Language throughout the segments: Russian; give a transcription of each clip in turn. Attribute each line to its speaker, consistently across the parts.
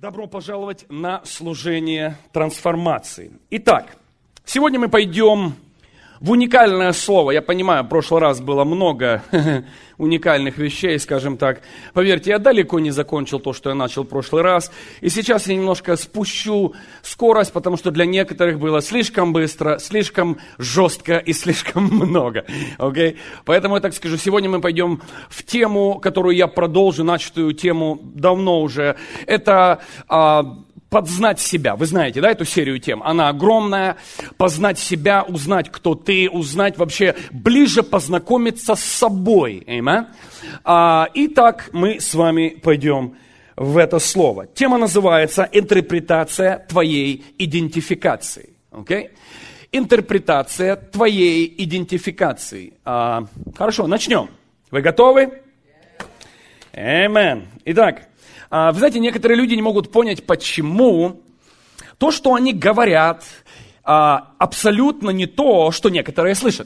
Speaker 1: Добро пожаловать на служение трансформации. Итак, сегодня мы пойдем в уникальное слово. Я понимаю, в прошлый раз было много уникальных вещей, скажем так. Поверьте, я далеко не закончил то, что я начал в прошлый раз. И сейчас я немножко спущу скорость, потому что для некоторых было слишком быстро, слишком жестко и слишком много. Okay? Поэтому я так скажу, сегодня мы пойдем в тему, которую я продолжу, начатую тему давно уже. Это познать себя. Вы знаете, да, эту серию тем? Она огромная. Познать себя, узнать, кто ты, узнать вообще, ближе познакомиться с собой. Amen? Итак, мы с вами пойдем в это слово. Тема называется «Интерпретация твоей идентификации». Okay? Интерпретация твоей идентификации. Хорошо, начнем. Вы готовы? Amen. Итак, вы знаете, некоторые люди не могут понять, почему то, что они говорят, абсолютно не то, что некоторые слышат.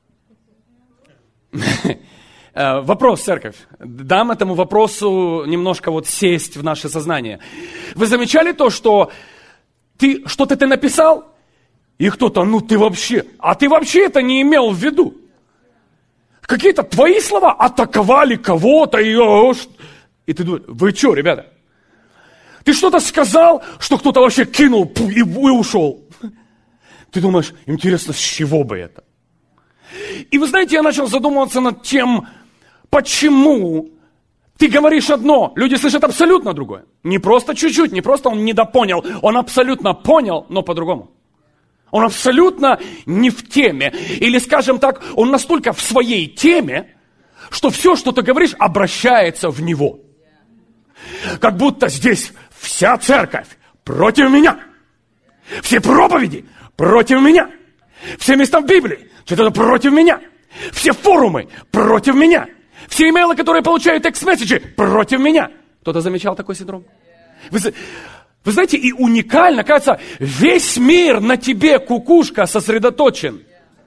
Speaker 1: Вопрос, церковь. Дам этому вопросу немножко вот сесть в наше сознание. Вы замечали то, что что-то ты написал, и кто-то, ты вообще это не имел в виду. Какие-то твои слова атаковали кого-то, и ты думаешь, вы что, ребята? Ты что-то сказал, что кто-то вообще кинул и ушел. Ты думаешь, интересно, с чего бы это? И вы знаете, я начал задумываться над тем, почему ты говоришь одно, люди слышат абсолютно другое. Не просто чуть-чуть, не просто он недопонял, он абсолютно понял, но по-другому. Он абсолютно не в теме. Или, скажем так, он настолько в своей теме, что все, что ты говоришь, обращается в него. Как будто здесь вся церковь против меня. Все проповеди против меня. Все места в Библии что-то против меня. Все форумы против меня. Все имейлы, которые получают текст-месседжи, против меня. Кто-то замечал такой синдром? Вы знаете, и уникально, кажется, весь мир на тебе, кукушка, сосредоточен.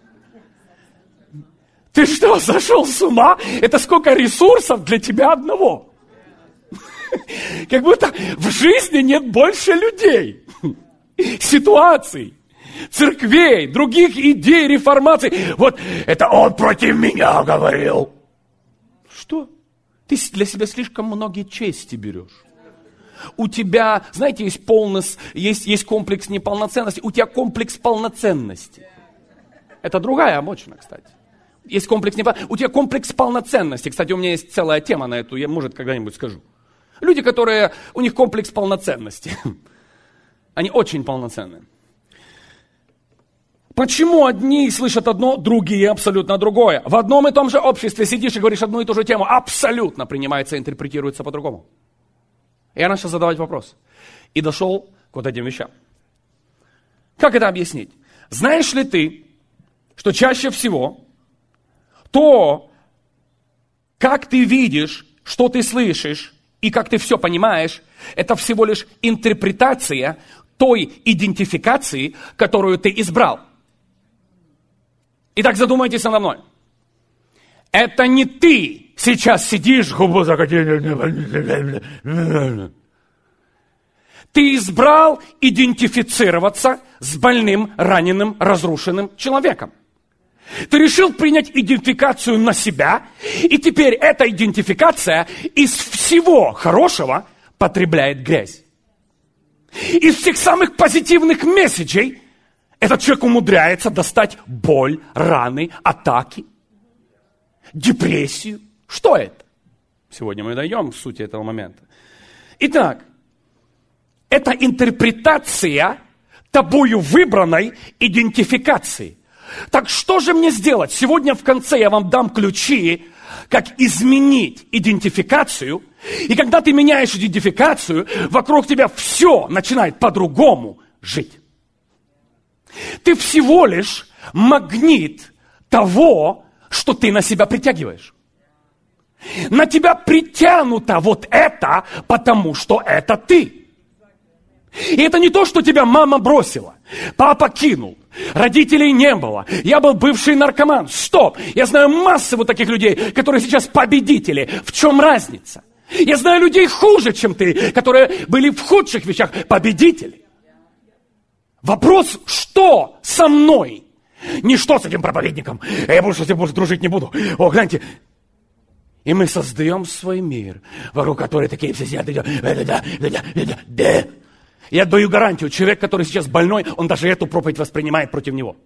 Speaker 1: Ты что, сошел с ума? Это сколько ресурсов для тебя одного? Как будто в жизни нет больше людей, ситуаций, церквей, других идей, реформаций. Вот это он против меня говорил. Что? Ты для себя слишком многие чести берешь. У тебя, знаете, есть комплекс неполноценности, у тебя комплекс полноценности. Это другая обочина, кстати. Есть комплекс неполноценности. У тебя комплекс полноценности. Кстати, у меня есть целая тема на эту, я, может, когда-нибудь скажу. Люди, у них комплекс полноценности. Они очень полноценные. Почему одни слышат одно, другие абсолютно другое? В одном и том же обществе сидишь и говоришь одну и ту же тему, абсолютно принимается и интерпретируется по-другому. Я начал задавать вопрос. И дошел к вот этим вещам. Как это объяснить? Знаешь ли ты, что чаще всего то, как ты видишь, что ты слышишь, и как ты все понимаешь, это всего лишь интерпретация той идентификации, которую ты избрал. Итак, задумайтесь надо мной. Это не ты сейчас сидишь, губу закатил. Ты избрал идентифицироваться с больным, раненым, разрушенным человеком. Ты решил принять идентификацию на себя, и теперь эта идентификация из всего хорошего потребляет грязь. Из всех самых позитивных месседжей этот человек умудряется достать боль, раны, атаки, депрессию. Что это? Сегодня мы дойдем к сути этого момента. Итак, это интерпретация тобою выбранной идентификации. Так что же мне сделать? Сегодня в конце я вам дам ключи, как изменить идентификацию. И когда ты меняешь идентификацию, вокруг тебя все начинает по-другому жить. Ты всего лишь магнит того, что ты на себя притягиваешь. На тебя притянуто вот это, потому что это ты. И это не то, что тебя мама бросила, папа кинул, родителей не было, я был бывший наркоман. Стоп! Я знаю массу вот таких людей, которые сейчас победители. В чем разница? Я знаю людей хуже, чем ты, которые были в худших вещах победители. Вопрос, что со мной? Не что с этим проповедником. Я больше с этим дружить не буду. О, гляньте. И мы создаем свой мир, вокруг которой такие все сидят. Да. Я даю гарантию, человек, который сейчас больной, он даже эту проповедь воспринимает против него.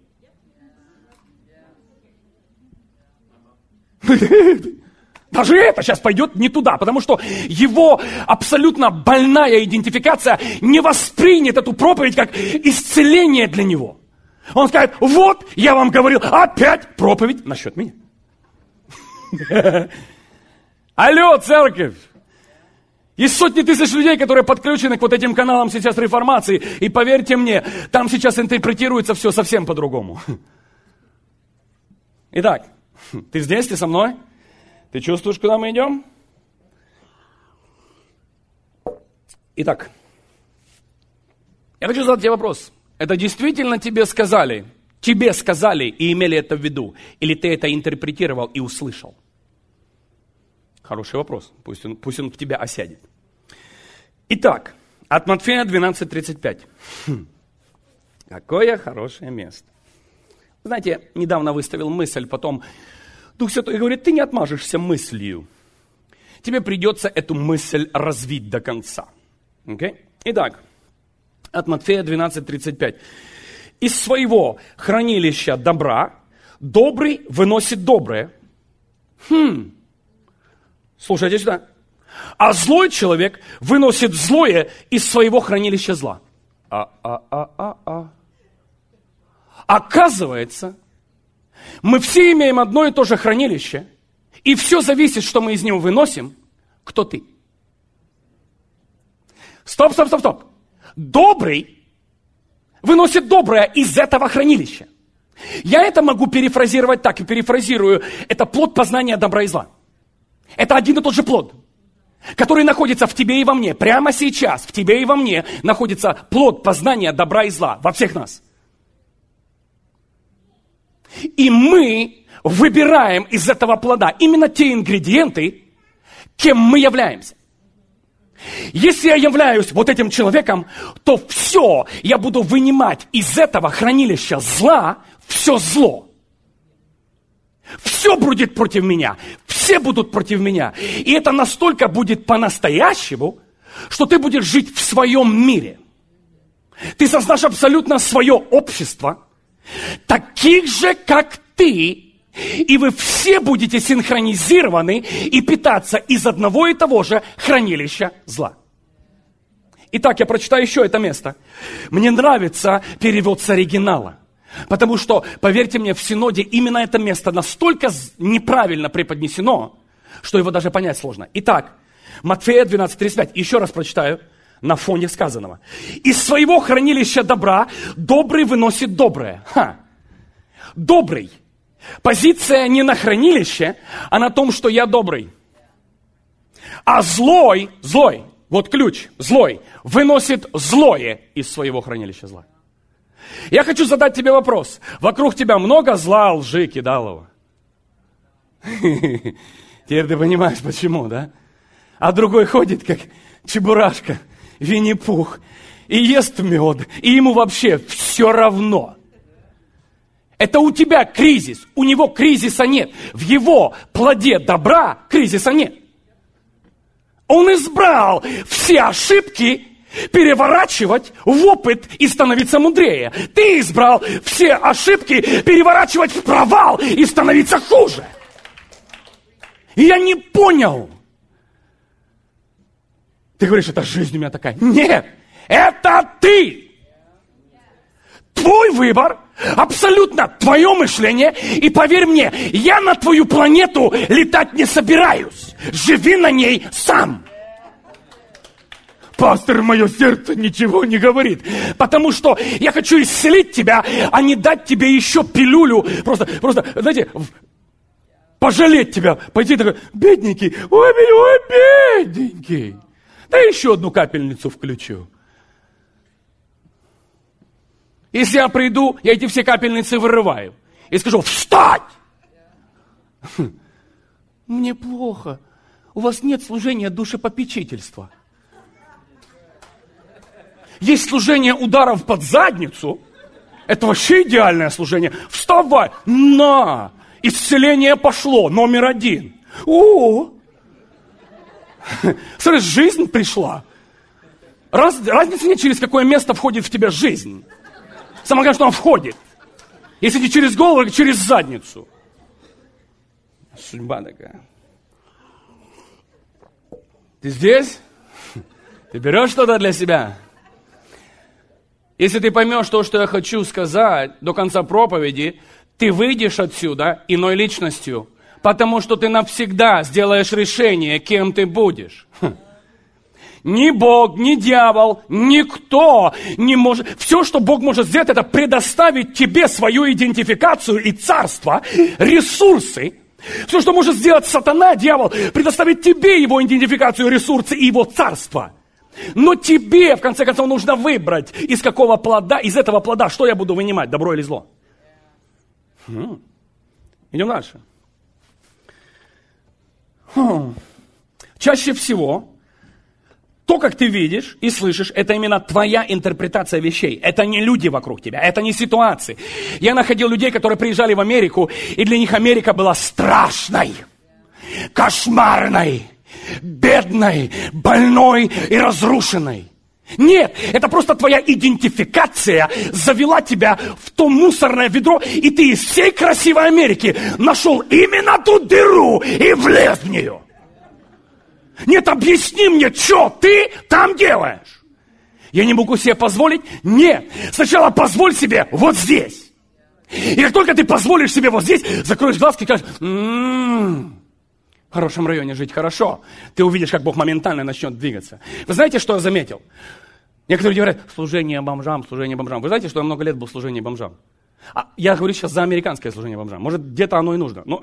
Speaker 1: Даже это сейчас пойдет не туда, потому что его абсолютно больная идентификация не воспринят эту проповедь как исцеление для него. Он скажет, вот, я вам говорил, опять проповедь насчет меня. Алло, церковь! Есть сотни тысяч людей, которые подключены к вот этим каналам сейчас реформации. И поверьте мне, там сейчас интерпретируется все совсем по-другому. Итак, ты здесь, ты со мной? Ты чувствуешь, куда мы идем? Итак, я хочу задать тебе вопрос. Это действительно тебе сказали и имели это в виду? Или ты это интерпретировал и услышал? Хороший вопрос. Пусть он в тебя осядет. Итак, от Матфея 12:35. Какое хорошее место. Знаете, недавно выставил мысль, потом Дух Святой говорит, ты не отмажешься мыслью. Тебе придется эту мысль развить до конца. Okay? Итак, от Матфея 12:35. Из своего хранилища добра добрый выносит доброе. Слушайте сюда. А злой человек выносит злое из своего хранилища зла. Оказывается, мы все имеем одно и то же хранилище, и все зависит, что мы из него выносим, кто ты. Стоп. Добрый выносит доброе из этого хранилища. Я это могу перефразировать так, и перефразирую. Это плод познания добра и зла. Это один и тот же плод, который находится в тебе и во мне. Прямо сейчас в тебе и во мне находится плод познания добра и зла. Во всех нас. И мы выбираем из этого плода именно те ингредиенты, кем мы являемся. Если я являюсь вот этим человеком, то все я буду вынимать из этого хранилища зла, все зло. Все будет против меня, все будут против меня. И это настолько будет по-настоящему, что ты будешь жить в своем мире. Ты создашь абсолютно свое общество, таких же, как ты, и вы все будете синхронизированы и питаться из одного и того же хранилища зла. Итак, я прочитаю еще это место. Мне нравится перевод с оригинала. Потому что, поверьте мне, в Синоде именно это место настолько неправильно преподнесено, что его даже понять сложно. Итак, Матфея 12:35. Еще раз прочитаю на фоне сказанного. Из своего хранилища добра добрый выносит доброе. Добрый. Позиция не на хранилище, а на том, что я добрый. А злой, вот ключ, злой, выносит злое из своего хранилища зла. Я хочу задать тебе вопрос. Вокруг тебя много зла, лжи, кидалова. Теперь ты понимаешь, почему, да? А другой ходит, как чебурашка, Винни-Пух, и ест мед, и ему вообще все равно. Это у тебя кризис, у него кризиса нет. В его плоде добра кризиса нет. Он избрал все ошибки переворачивать в опыт и становиться мудрее. Ты избрал все ошибки переворачивать в провал и становиться хуже. И я не понял. Ты говоришь, это жизнь у меня такая. Нет, это ты. Твой выбор, абсолютно твое мышление. И поверь мне, я на твою планету летать не собираюсь. Живи на ней сам. Пастор, мое сердце ничего не говорит. Потому что я хочу исцелить тебя, а не дать тебе еще пилюлю. Просто, знаете, пожалеть тебя. Пойти такой, бедненький, ой, бедненький. Да еще одну капельницу включу. Если я приду, я эти все капельницы вырываю. И скажу, встать! Мне плохо. у вас нет служения душепопечительства. Есть служение ударов под задницу. Это вообще идеальное служение. Вставай, на! Исцеление пошло, номер 1. Смотри, жизнь пришла. Разницы нет, через какое место входит в тебя жизнь. Самое главное, что она входит. Если не через голову, то через задницу. Судьба такая. Ты здесь? Ты берешь что-то для себя? Если ты поймешь то, что я хочу сказать до конца проповеди, ты выйдешь отсюда иной личностью, потому что ты навсегда сделаешь решение, кем ты будешь. Ни Бог, ни дьявол, никто не может... Все, что Бог может сделать, это предоставить тебе свою идентификацию и царство, ресурсы. Все, что может сделать сатана, дьявол, предоставить тебе его идентификацию, ресурсы и его царство. Но тебе, в конце концов, нужно выбрать, из какого плода, из этого плода, что я буду вынимать, добро или зло. Идем дальше. Чаще всего то, как ты видишь и слышишь, это именно твоя интерпретация вещей. Это не люди вокруг тебя, это не ситуации. Я находил людей, которые приезжали в Америку, и для них Америка была страшной, кошмарной, бедной, больной и разрушенной. Нет, это просто твоя идентификация завела тебя в то мусорное ведро, и ты из всей красивой Америки нашел именно ту дыру и влез в нее. Нет, объясни мне, что ты там делаешь? Я не могу себе позволить? Нет. Сначала позволь себе вот здесь. И как только ты позволишь себе вот здесь, закроешь глазки и скажешь, в хорошем районе жить хорошо. Ты увидишь, как Бог моментально начнет двигаться. Вы знаете, что я заметил? Некоторые люди говорят, служение бомжам, служение бомжам. Вы знаете, что я много лет был в служении бомжам? Я говорю сейчас за американское служение бомжам. Может, где-то оно и нужно. Но...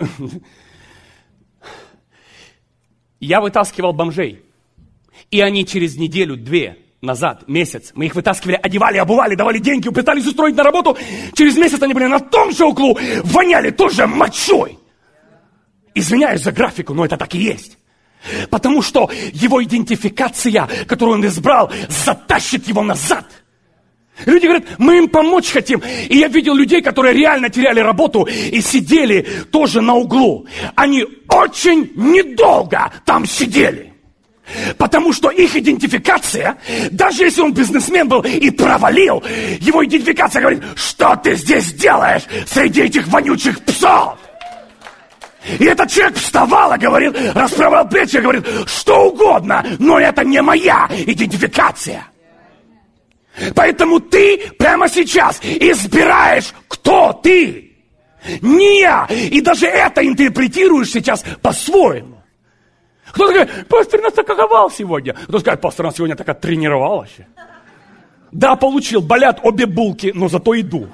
Speaker 1: Я вытаскивал бомжей, и они через неделю-две назад, месяц, мы их вытаскивали, одевали, обували, давали деньги, пытались устроить на работу. Через месяц они были на том же углу, воняли тоже мочой. Извиняюсь за графику, но это так и есть. Потому что его идентификация, которую он избрал, затащит его назад. Люди говорят, мы им помочь хотим. И я видел людей, которые реально теряли работу и сидели тоже на углу. Они очень недолго там сидели. Потому что их идентификация, даже если он бизнесмен был и провалил, его идентификация говорит, что ты здесь делаешь среди этих вонючих псов? И этот человек вставал и говорил, расправлял плечи и говорит, что угодно, но это не моя идентификация. Поэтому ты прямо сейчас избираешь, кто ты. Не я. И даже это интерпретируешь сейчас по-своему. Кто-то говорит, пастор нас атаковал сегодня. Кто-то скажет, пастор нас сегодня так оттренировал вообще. Да, получил, болят обе булки, но зато иду.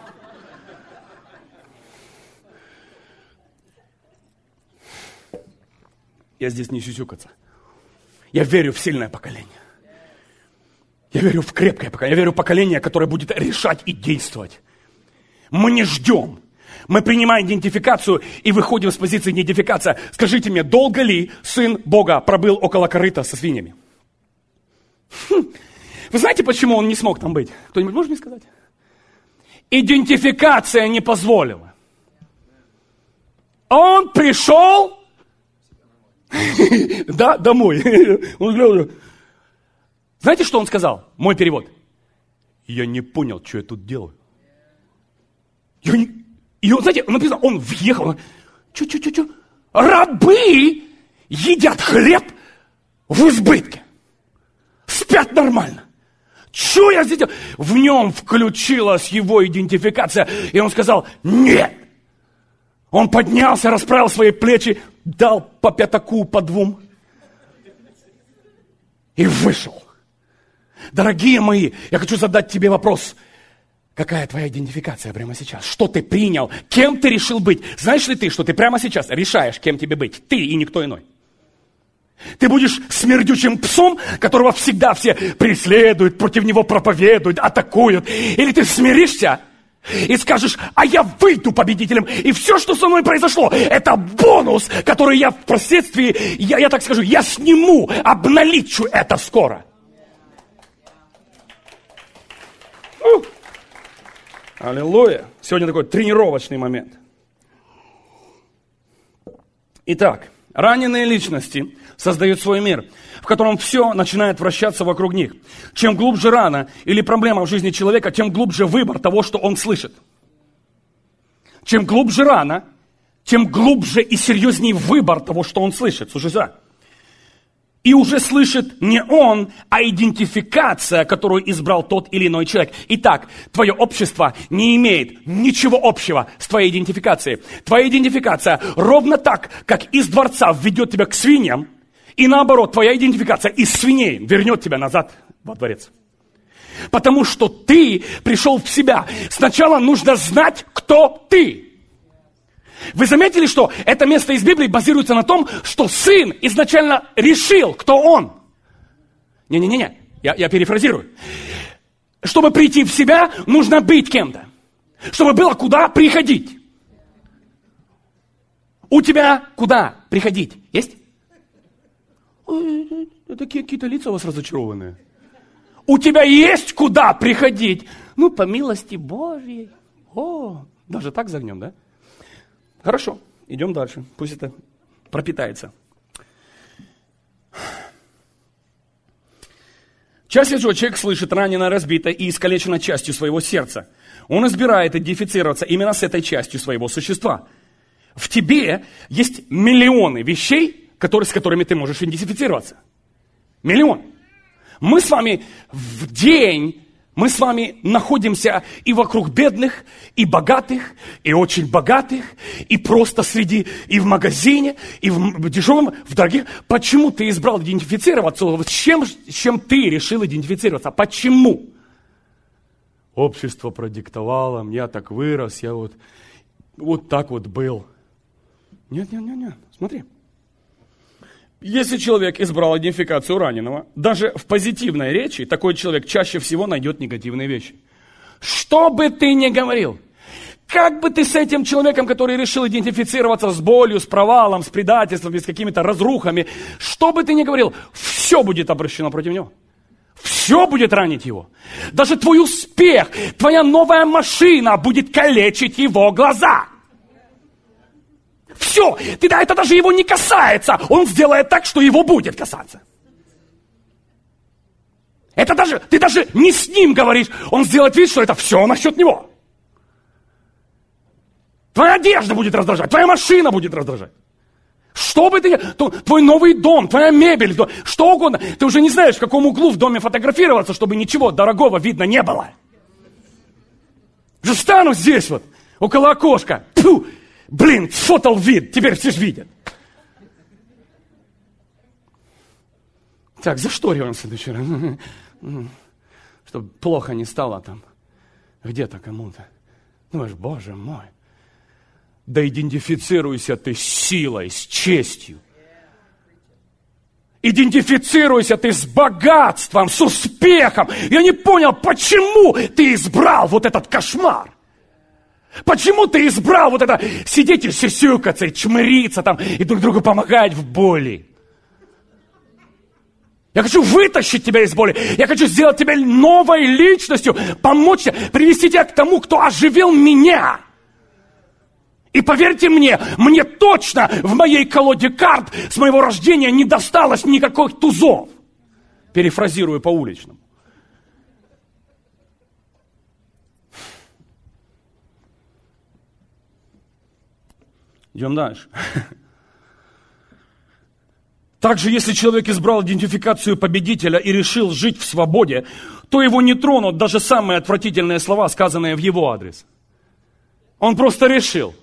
Speaker 1: Я здесь не сюсюкаться. Я верю в сильное поколение. Я верю в крепкое поколение. Я верю в поколение, которое будет решать и действовать. Мы не ждем. Мы принимаем идентификацию и выходим с позиции идентификации. Скажите мне, долго ли Сын Бога пробыл около корыта со свиньями? Вы знаете, почему он не смог там быть? Кто-нибудь может мне сказать? Идентификация не позволила. Он пришел... Да, домой. Знаете, что он сказал? Мой перевод. Я не понял, что я тут делаю. И он, знаете, написано, он въехал. Чё? Рабы едят хлеб в избытке. Спят нормально. Что я здесь делаю? В нем включилась его идентификация. И он сказал, нет. Он поднялся, расправил свои плечи, дал по пятаку, по двум. И вышел. Дорогие мои, я хочу задать тебе вопрос. Какая твоя идентификация прямо сейчас? Что ты принял? Кем ты решил быть? Знаешь ли ты, что ты прямо сейчас решаешь, кем тебе быть? Ты и никто иной. Ты будешь смердючим псом, которого всегда все преследуют, против него проповедуют, атакуют. Или ты смиришься И скажешь, а я выйду победителем. И все, что со мной произошло, это бонус, который я впоследствии, я так скажу, я сниму, обналичу это скоро. Аллилуйя. Сегодня такой тренировочный момент. Итак, раненые личности создают свой мир, в котором все начинает вращаться вокруг них. Чем глубже рана или проблема в жизни человека, тем глубже выбор того, что он слышит. Чем глубже рана, тем глубже и серьезнее выбор того, что он слышит. Слушай сюда. И уже слышит не он, а идентификация, которую избрал тот или иной человек. Итак, твое общество не имеет ничего общего с твоей идентификацией. Твоя идентификация ровно так, как из дворца введет тебя к свиньям, и наоборот, твоя идентификация из свиней вернет тебя назад во дворец. Потому что ты пришел в себя. Сначала нужно знать, кто ты. Вы заметили, что это место из Библии базируется на том, что сын изначально решил, кто он? Не-не-не, я перефразирую. Чтобы прийти в себя, нужно быть кем-то. Чтобы было куда приходить. У тебя куда приходить? Есть? Такие какие-то лица у вас разочарованные. У тебя есть куда приходить? Ну, по милости Божьей. О, даже так загнем, да? Хорошо, идем дальше. Пусть это пропитается. Чаще всего человек слышит ранено, разбито и искалечено частью своего сердца. Он избирает идентифицироваться именно с этой частью своего существа. В тебе есть миллионы вещей, с которыми ты можешь идентифицироваться. Миллион. Мы с вами в день... Мы с вами находимся и вокруг бедных, и богатых, и очень богатых, и просто среди, и в магазине, и в дешевом, в дорогих. Почему ты избрал идентифицироваться? С чем ты решил идентифицироваться? Почему? Общество продиктовало, я так вырос, я вот так вот был. Нет, смотри. Если человек избрал идентификацию раненого, даже в позитивной речи такой человек чаще всего найдет негативные вещи. Что бы ты ни говорил, как бы ты с этим человеком, который решил идентифицироваться с болью, с провалом, с предательством, с какими-то разрухами, что бы ты ни говорил, все будет обращено против него. Все будет ранить его. Даже твой успех, твоя новая машина будет калечить его глаза. Все, это даже его не касается. Он сделает так, что его будет касаться. Ты даже не с ним говоришь. Он сделает вид, что это все насчет него. Твоя одежда будет раздражать, твоя машина будет раздражать. Что бы твой новый дом, твоя мебель, что угодно. Ты уже не знаешь, в каком углу в доме фотографироваться, чтобы ничего дорогого видно не было. Же стану здесь вот, около окошка. Фу! Блин, сфотал вид, теперь все же видят. Так, зашториваем в следующий раз. Чтобы плохо не стало там. Где-то кому-то. Думаешь, Боже мой. Да идентифицируйся ты с силой, с честью. Идентифицируйся ты с богатством, с успехом. Я не понял, почему ты избрал вот этот кошмар. Почему ты избрал вот это сидеть и сюсюкаться, и чмыриться там, и друг другу помогать в боли? Я хочу вытащить тебя из боли. Я хочу сделать тебя новой личностью, помочь тебе, привести тебя к тому, кто оживил меня. И поверьте мне точно в моей колоде карт с моего рождения не досталось никаких тузов. Перефразирую по-уличному. Идем дальше. Также, если человек избрал идентификацию победителя и решил жить в свободе, то его не тронут даже самые отвратительные слова, сказанные в его адрес. Он просто решил.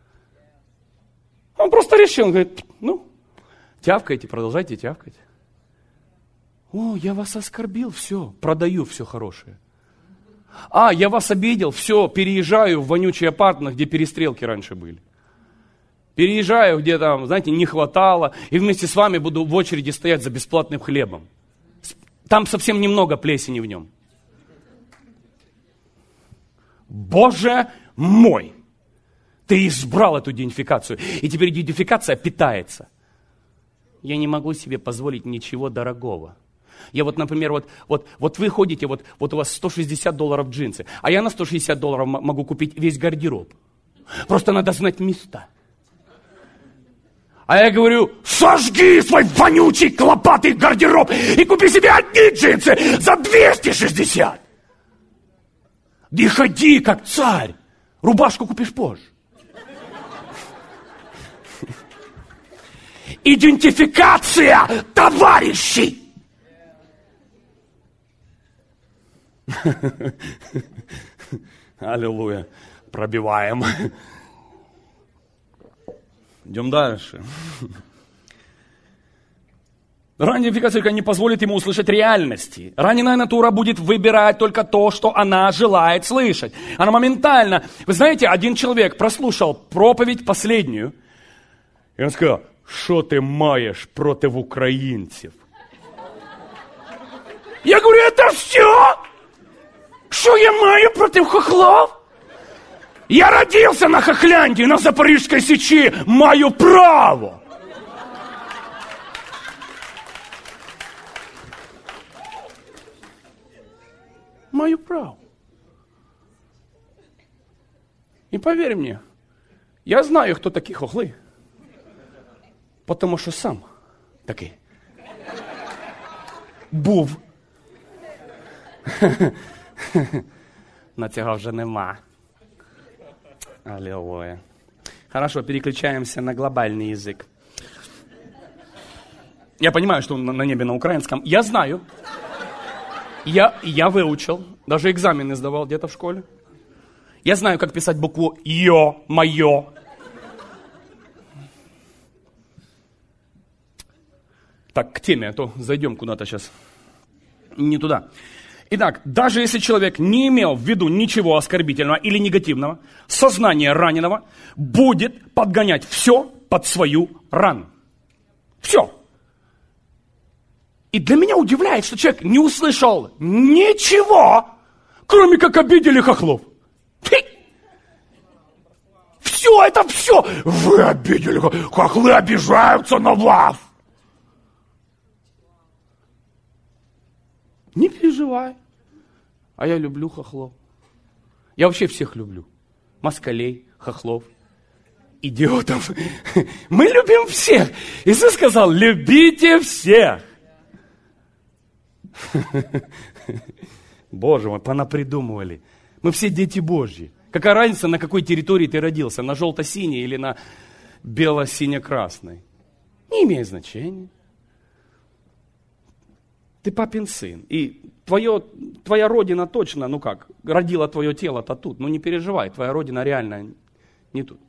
Speaker 1: Он говорит, тявкайте, продолжайте тявкать. О, я вас оскорбил, все, продаю все хорошее. Я вас обидел, все, переезжаю в вонючий апартмент, где перестрелки раньше были. Переезжаю, где там, знаете, не хватало, и вместе с вами буду в очереди стоять за бесплатным хлебом. Там совсем немного плесени в нем. Боже мой, ты избрал эту идентификацию. И теперь идентификация питается. Я не могу себе позволить ничего дорогого. Я вот, например, вот вы ходите, вот у вас $160 джинсы, а я на $160 могу купить весь гардероб. Просто надо знать места. А я говорю, сожги свой вонючий клопатый гардероб и купи себе одни джинсы за 260. И ходи как царь. Рубашку купишь позже. Идентификация товарищей. Аллилуйя. Пробиваем. Идем дальше. Ранняя идентификация не позволит ему услышать реальности. Раненая натура будет выбирать только то, что она желает слышать. Она моментально... Вы знаете, один человек прослушал проповедь последнюю, и он сказал, что ты маешь против украинцев? Я говорю, это все? Что я маю против хохлов? Я родился на Хохляндии, на Запорожской Сечи, маю право. Мою право. И поверь мне, я знаю, кто такие хохлы. Потому що сам такий. Був. На цього вже нема. Аллилуйя. Хорошо, переключаемся на глобальный язык. Я понимаю, что он на небе на украинском. Я знаю. Я выучил. Даже экзамены сдавал где-то в школе. Я знаю, как писать букву «ё», «моё». Так, к теме, а то зайдем куда-то сейчас. Не туда. Итак, даже если человек не имел в виду ничего оскорбительного или негативного, сознание раненого будет подгонять все под свою рану. Все. И для меня удивляет, что человек не услышал ничего, кроме как обидели хохлов. Все, это все. Вы обидели, хохлы обижаются на вас. Не переживай. А я люблю хохлов. Я вообще всех люблю. Москалей, хохлов, идиотов. Мы любим всех. Иисус сказал, любите всех. Боже мой, понапридумывали. Мы все дети Божьи. Какая разница, на какой территории ты родился? На желто-синей или на бело-сине-красной? Не имеет значения. Ты папин сын. И твоя родина точно, родила твое тело-то тут. Ну не переживай, твоя родина реально не тут.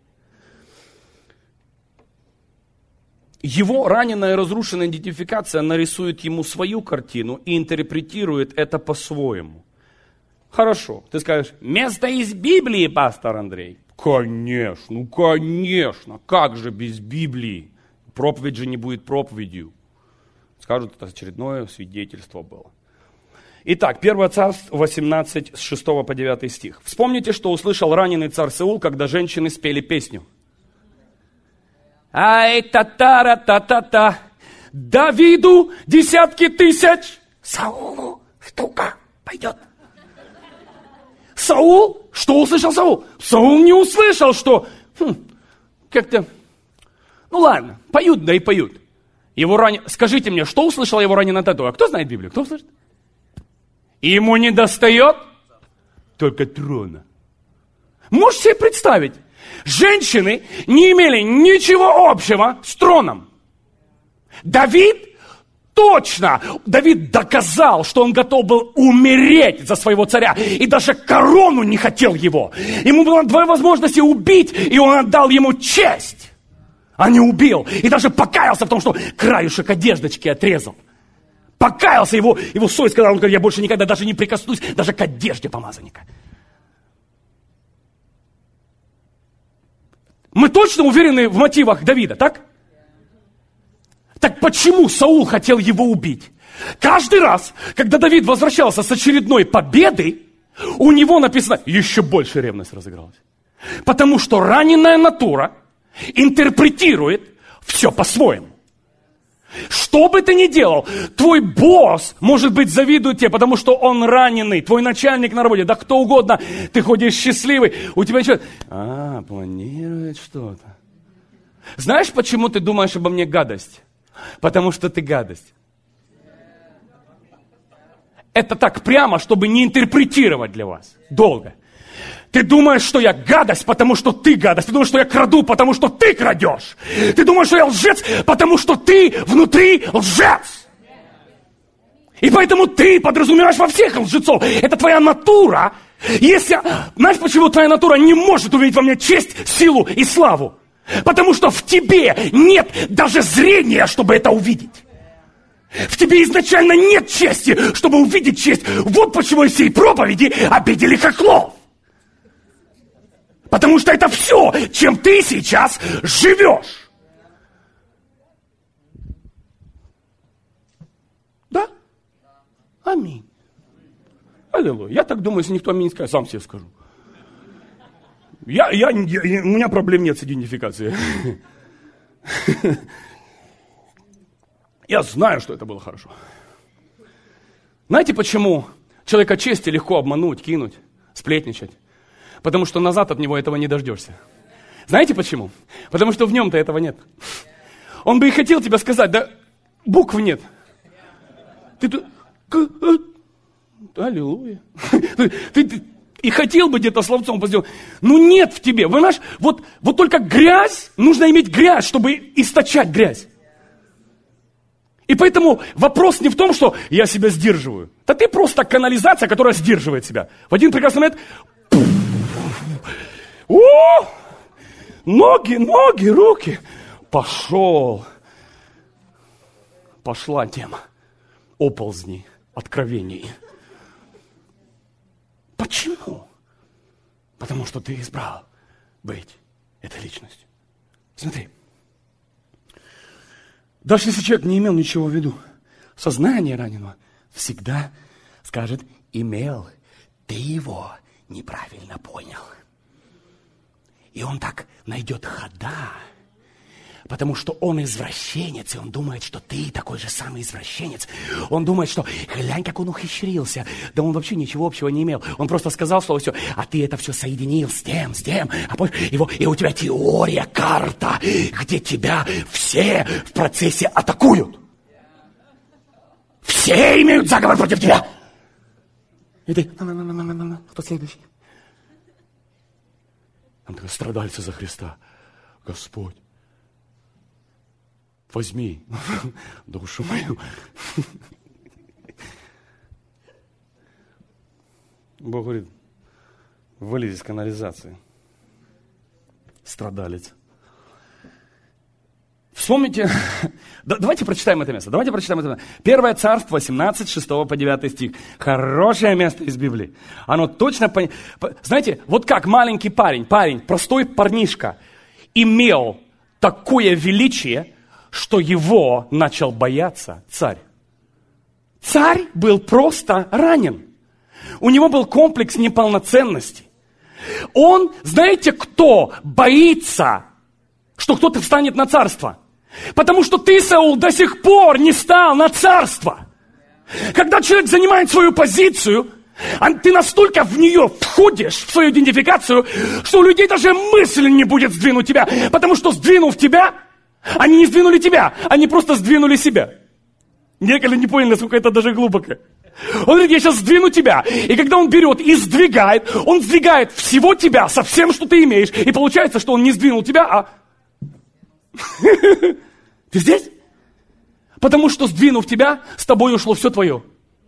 Speaker 1: Его раненая и разрушенная идентификация нарисует ему свою картину и интерпретирует это по-своему. Хорошо, ты скажешь, место из Библии, пастор Андрей? Конечно, как же без Библии? Проповедь же не будет проповедью. Скажут, это очередное свидетельство было. Итак, 1 Царств 18, с 6 по 9 стих. Вспомните, что услышал раненый царь Саул, когда женщины спели песню. Ай, та-та-ра-та-та-та, Давиду десятки тысяч, Саулу штука пойдет. Саул? Что услышал Саул? Саул не услышал, что как-то, ладно, поют, да и поют. Скажите мне, что услышал его раненый татуя? Кто знает Библию? Кто услышит? Ему не достает только трона. Можете себе представить? Женщины не имели ничего общего с троном. Давид доказал, что он готов был умереть за своего царя. И даже корону не хотел его. Ему было две возможности убить, и он отдал ему честь. А не убил. И даже покаялся в том, что краюшек одеждочки отрезал. Покаялся, его совесть сказала, он говорит, я больше никогда даже не прикоснусь даже к одежде помазанника. Мы точно уверены в мотивах Давида, так? Так почему Саул хотел его убить? Каждый раз, когда Давид возвращался с очередной победы, у него написано, еще больше ревность разыгралась. Потому что раненая натура интерпретирует все по-своему. Что бы ты ни делал, твой босс, может быть, завидует тебе, потому что он раненый, твой начальник на работе, да кто угодно, ты ходишь счастливый, у тебя что-то, планирует что-то. Знаешь, почему ты думаешь обо мне гадость? Потому что ты гадость. Это так прямо, чтобы не интерпретировать для вас долго. Ты думаешь, что я гадость, потому что ты гадость. Ты думаешь, что я краду, потому что ты крадешь. Ты думаешь, что я лжец, потому что ты внутри лжец. И поэтому ты подразумеваешь во всех лжецов. Это твоя натура. Знаешь, почему твоя натура не может увидеть во мне честь, силу и славу? Потому что в тебе нет даже зрения, чтобы это увидеть. В тебе изначально нет чести, чтобы увидеть честь. Вот почему из всей проповеди обидели хохлов. Потому что это все, чем ты сейчас живешь. Да? Аминь. Аллилуйя. Я так думаю, если никто аминь не скажет, сам себе скажу. У меня проблем нет с идентификацией. Я знаю, что это было хорошо. Знаете, почему человека чести легко обмануть, кинуть, сплетничать? Потому что назад от него этого не дождешься. Знаете почему? Потому что в нем-то этого нет. Он бы и хотел тебе сказать, да букв нет. Ты тут... Аллилуйя. Ты и хотел бы где-то словцом сделать. Но нет в тебе. Вы знаешь, вот только грязь, нужно иметь грязь, чтобы источать грязь. И поэтому вопрос не в том, что я себя сдерживаю. Да ты просто канализация, которая сдерживает себя. В один прекрасный момент... Ноги, руки. Пошла тема. Оползни, откровений. Почему? Потому что ты избрал быть этой личностью. Смотри. Даже если человек не имел ничего в виду, сознание раненого всегда скажет, имел, ты его неправильно понял. И он так найдет хода, потому что он извращенец, и он думает, что ты такой же самый извращенец. Он думает, что глянь, как он ухищрился. Да он вообще ничего общего не имел. Он просто сказал слово все, а ты это все соединил с тем, и у тебя теория, карта, где тебя все в процессе атакуют. Все имеют заговор против тебя. И ты, кто следующий? Там такие страдальцы за Христа. Господь, возьми душу мою. Бог говорит, вылез из канализации. Страдалец. Вспомните, давайте прочитаем это место. 1 Царств 18, 6 по 9 стих. Хорошее место из Библии. Оно точно... Знаете, вот как маленький парень, простой парнишка, имел такое величие, что его начал бояться царь. Царь был просто ранен. У него был комплекс неполноценности. Он, знаете, кто боится, что кто-то встанет на царство? Потому что ты, Саул, до сих пор не стал на царство. Когда человек занимает свою позицию, ты настолько в нее входишь, в свою идентификацию, что у людей даже мысль не будет сдвинуть тебя. Потому что, сдвинув тебя, они не сдвинули тебя, они просто сдвинули себя. Некоторые не поняли, насколько это даже глубоко. Он говорит, я сейчас сдвину тебя. И когда он берет и сдвигает, он сдвигает всего тебя со всем, что ты имеешь. И получается, что он не сдвинул тебя, а... Ты здесь? Потому что, сдвинув тебя, с тобой ушло все твое.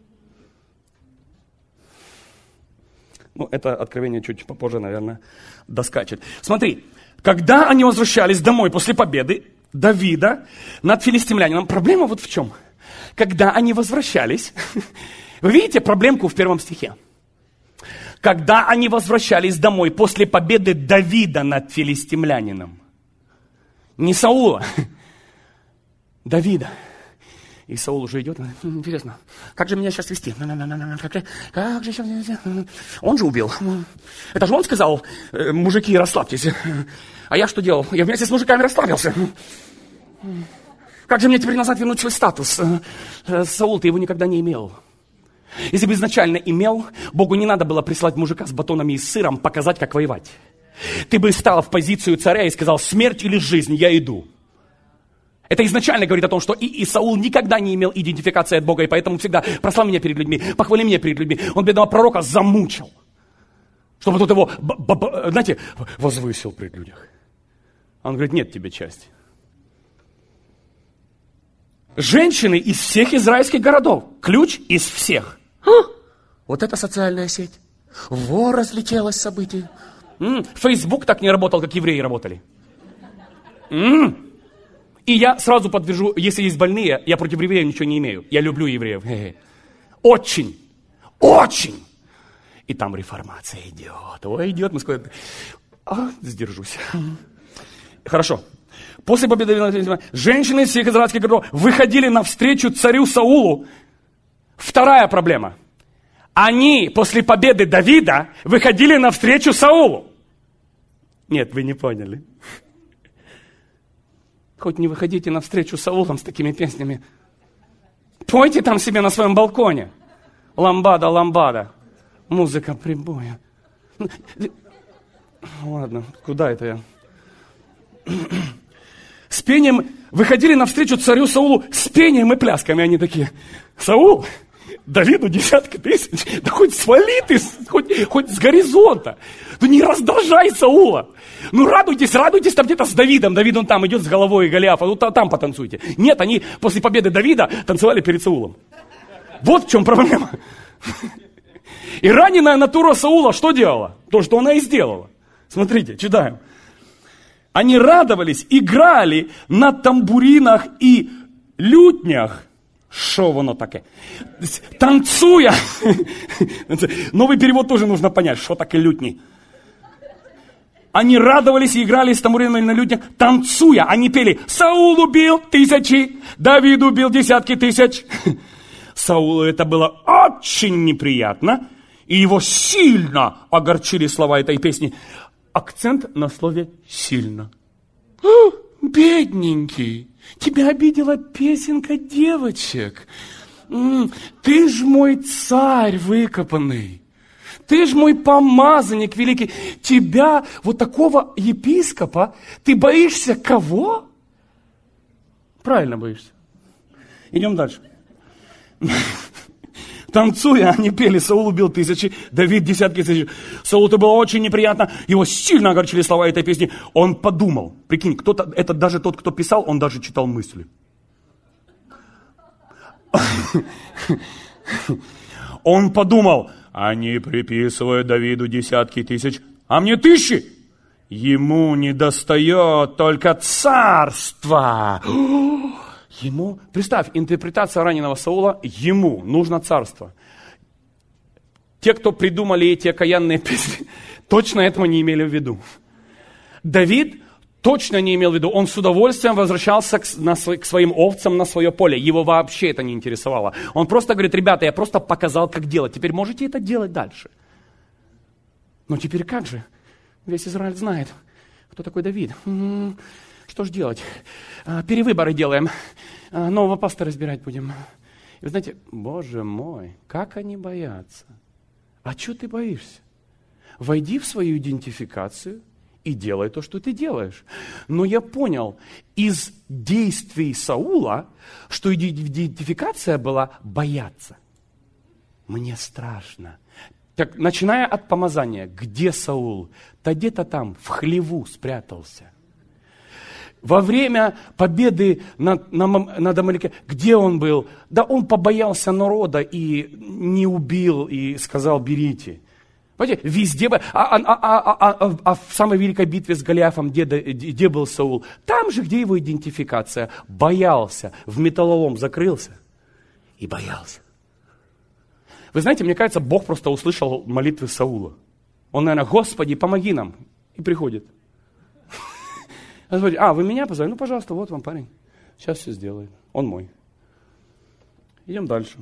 Speaker 1: Ну, это откровение чуть попозже, наверное, доскачет. Смотри, когда они возвращались домой после победы Давида над филистимлянином, проблема вот в чем. Когда они возвращались, вы видите проблемку в 1 стихе? Когда они возвращались домой после победы Давида над филистимлянином, не Саула, Давида. И Саул уже идет, интересно, как же меня сейчас вести? Как же сейчас вести? Он же убил. Это же он сказал, мужики, расслабьтесь. А я что делал? Я вместе с мужиками расслабился. Как же мне теперь назад вернуть свой статус? Саул, ты его никогда не имел. Если бы изначально имел, Богу не надо было прислать мужика с батонами и с сыром, показать, как воевать. Ты бы стал в позицию царя и сказал, смерть или жизнь, я иду. Это изначально говорит о том, что и Саул никогда не имел идентификации от Бога, и поэтому всегда прославь меня перед людьми, похвали меня перед людьми. Он бедного пророка замучил, чтобы тот его, знаете, возвысил пред людях. Он говорит, нет тебе части. Женщины из всех израильских городов. Ключ из всех. Вот это социальная сеть. Разлетелось событие. Фейсбук так не работал, как евреи работали. И я сразу подтвержу, если есть больные, я против евреев ничего не имею. Я люблю евреев. Очень, очень. И там реформация идет. Ой, идет. Мы скажем, сдержусь. Хорошо. После победы женщины из всех израильских городов выходили навстречу царю Саулу. Вторая проблема. Они после победы Давида выходили навстречу Саулу. Нет, вы не поняли. Хоть не выходите навстречу Саулом с такими песнями. Пойте там себе на своем балконе. Ламбада, ламбада. Музыка прибоя. Ладно, куда это я? С пением выходили навстречу царю Саулу с пением и плясками. Они такие, Саул, Давиду десятки тысяч, да хоть свали ты, хоть с горизонта. Ну не раздражай Саула. Ну радуйтесь там где-то с Давидом. Давид он там идет с головой Голиафа, ну там потанцуйте. Нет, они после победы Давида танцевали перед Саулом. Вот в чем проблема. И раненая натура Саула что делала? То, что она и сделала. Смотрите, читаем. Они радовались, играли на тамбуринах и лютнях. Что воно таке? Танцуя. Новый перевод тоже нужно понять, что таке лютни. Они радовались и играли с тамбуринами на лютнях, танцуя. Они пели, Саул убил тысячи, Давид убил десятки тысяч. Саулу это было очень неприятно, и его сильно огорчили слова этой песни. Акцент на слове «сильно». Бедненький, тебя обидела песенка девочек. Ты ж мой царь выкопанный. Ты ж мой помазанник великий. Тебя, вот такого епископа, ты боишься кого? Правильно боишься. Идем дальше. Танцуя, они пели, Саул убил тысячи, Давид десятки тысяч. Саулу это было очень неприятно, его сильно огорчили слова этой песни. Он подумал, прикинь, кто-то, это даже тот, кто писал, он даже читал мысли. Он подумал, они приписывают Давиду десятки тысяч, а мне тысячи. Ему недостает только царства. Ему, представь, интерпретация раненого Саула, ему нужно царство. Те, кто придумали эти окаянные песни, точно этого не имели в виду. Давид точно не имел в виду. Он с удовольствием возвращался к своим овцам на свое поле. Его вообще это не интересовало. Он просто говорит, ребята, я просто показал, как делать. Теперь можете это делать дальше. Но теперь как же? Весь Израиль знает, кто такой Давид. Что ж делать? Перевыборы делаем. Нового пастора избирать будем. И вы знаете, Боже мой, как они боятся. А что ты боишься? Войди в свою идентификацию и делай то, что ты делаешь. Но я понял из действий Саула, что идентификация была бояться. Мне страшно. Так, начиная от помазания, где Саул? Да где-то там, в хлеву спрятался. Во время победы над Амалеком, где он был? Да он побоялся народа и не убил, и сказал, берите. Понимаете, везде, в самой великой битве с Голиафом, где был Саул? Там же, где его идентификация. Боялся, в металлолом закрылся и боялся. Вы знаете, мне кажется, Бог просто услышал молитвы Саула. Он, наверное, Господи, помоги нам. И приходит. Вы меня позвали? Ну, пожалуйста, вот вам парень. Сейчас все сделает. Он мой. Идем дальше.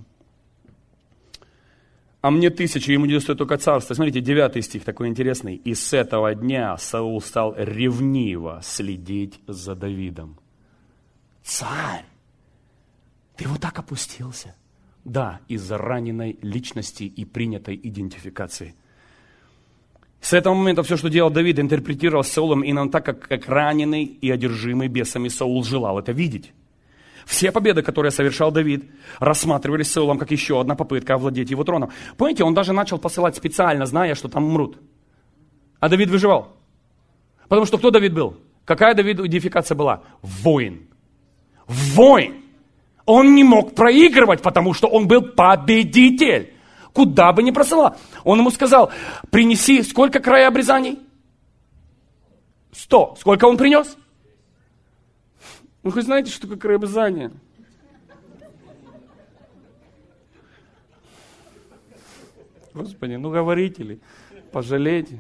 Speaker 1: А мне 1000, ему недостает только царство. Смотрите, 9 стих такой интересный. И с этого дня Саул стал ревниво следить за Давидом. Царь, ты вот так опустился? Да, из-за раненой личности и принятой идентификации. С этого момента все, что делал Давид, интерпретировал с Саулом именно так, как раненый и одержимый бесами Саул желал это видеть. Все победы, которые совершал Давид, рассматривались Саулом как еще одна попытка овладеть его троном. Помните, он даже начал посылать специально, зная, что там умрут. А Давид выживал. Потому что кто Давид был? Какая Давиду идентификация была? Воин. Воин. Он не мог проигрывать, потому что он был победитель. Куда бы ни просылал. Он ему сказал, принеси сколько края обрезаний? 100. Сколько он принес? Вы хоть знаете, что такое краеобрезание? Господи, ну говорите ли, пожалейте.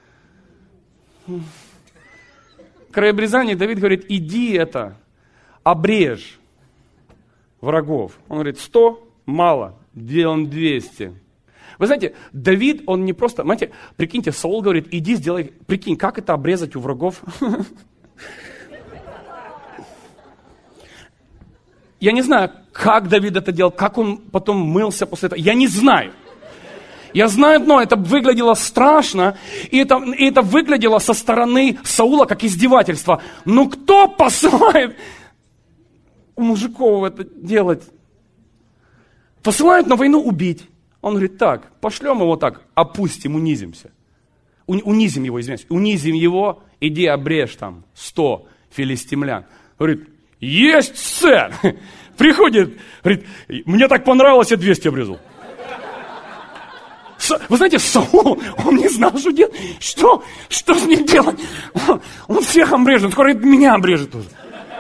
Speaker 1: Краеобрезание, Давид говорит, иди это, обрежь врагов. Он говорит, 100 мало, делаем 200. Вы знаете, Давид, он не просто, знаете, прикиньте, Саул говорит, иди сделай, прикинь, как это обрезать у врагов? Я не знаю, как Давид это делал, как он потом мылся после этого. Я не знаю. Я знаю, но это выглядело страшно, и это выглядело со стороны Саула как издевательство. Но кто посылает у мужиков это делать? Посылают на войну убить. Он говорит, так, пошлем его так, опустим, унизимся. Унизим его, извиняюсь. Унизим его, иди обрежь там 100 филистимлян. Говорит, есть, сэр! Приходит, говорит, мне так понравилось, я 200 обрезал. Вы знаете, Саул, он не знал, что делать. Что с ним делать? Он всех обрежет, скоро меня обрежет тоже.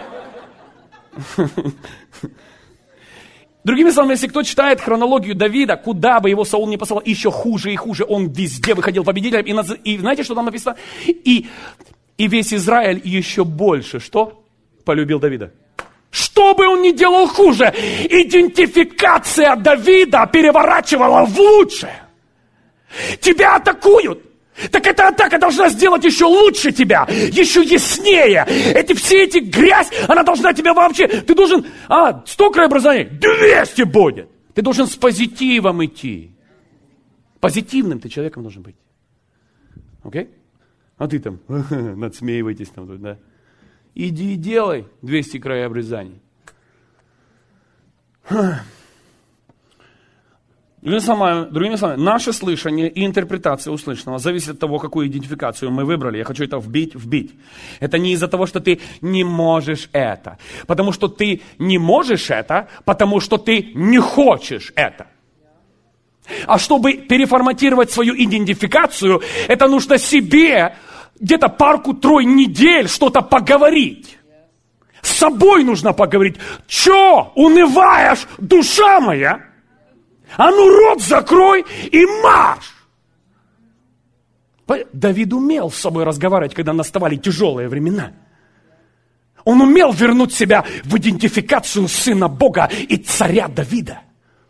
Speaker 1: Другими словами, если кто читает хронологию Давида, куда бы его Саул не посылал, еще хуже и хуже, он везде выходил победителем. И знаете, что там написано? И весь Израиль еще больше, что? Полюбил Давида. Что бы он ни делал хуже, идентификация Давида переворачивала в лучшее. Тебя атакуют. Так эта атака должна сделать еще лучше тебя, еще яснее. Все эти грязь, она должна тебя вообще... Ты должен... 100 краеобразований, 200 будет. Ты должен с позитивом идти. Позитивным ты человеком должен быть. Окей? А ты там, надсмеиваетесь там тут, да? Иди и делай 200 краеобразований. Другими словами, наше слышание и интерпретация услышанного зависит от того, какую идентификацию мы выбрали. Я хочу это вбить. Это не из-за того, что ты не можешь это. Потому что ты не можешь это, потому что ты не хочешь это. А чтобы переформатировать свою идентификацию, это нужно себе где-то пару-тройку недель что-то поговорить. С собой нужно поговорить. Че, унываешь, душа моя? А ну рот закрой и марш! Давид умел с собой разговаривать, когда наставали тяжелые времена. Он умел вернуть себя в идентификацию сына Бога и царя Давида.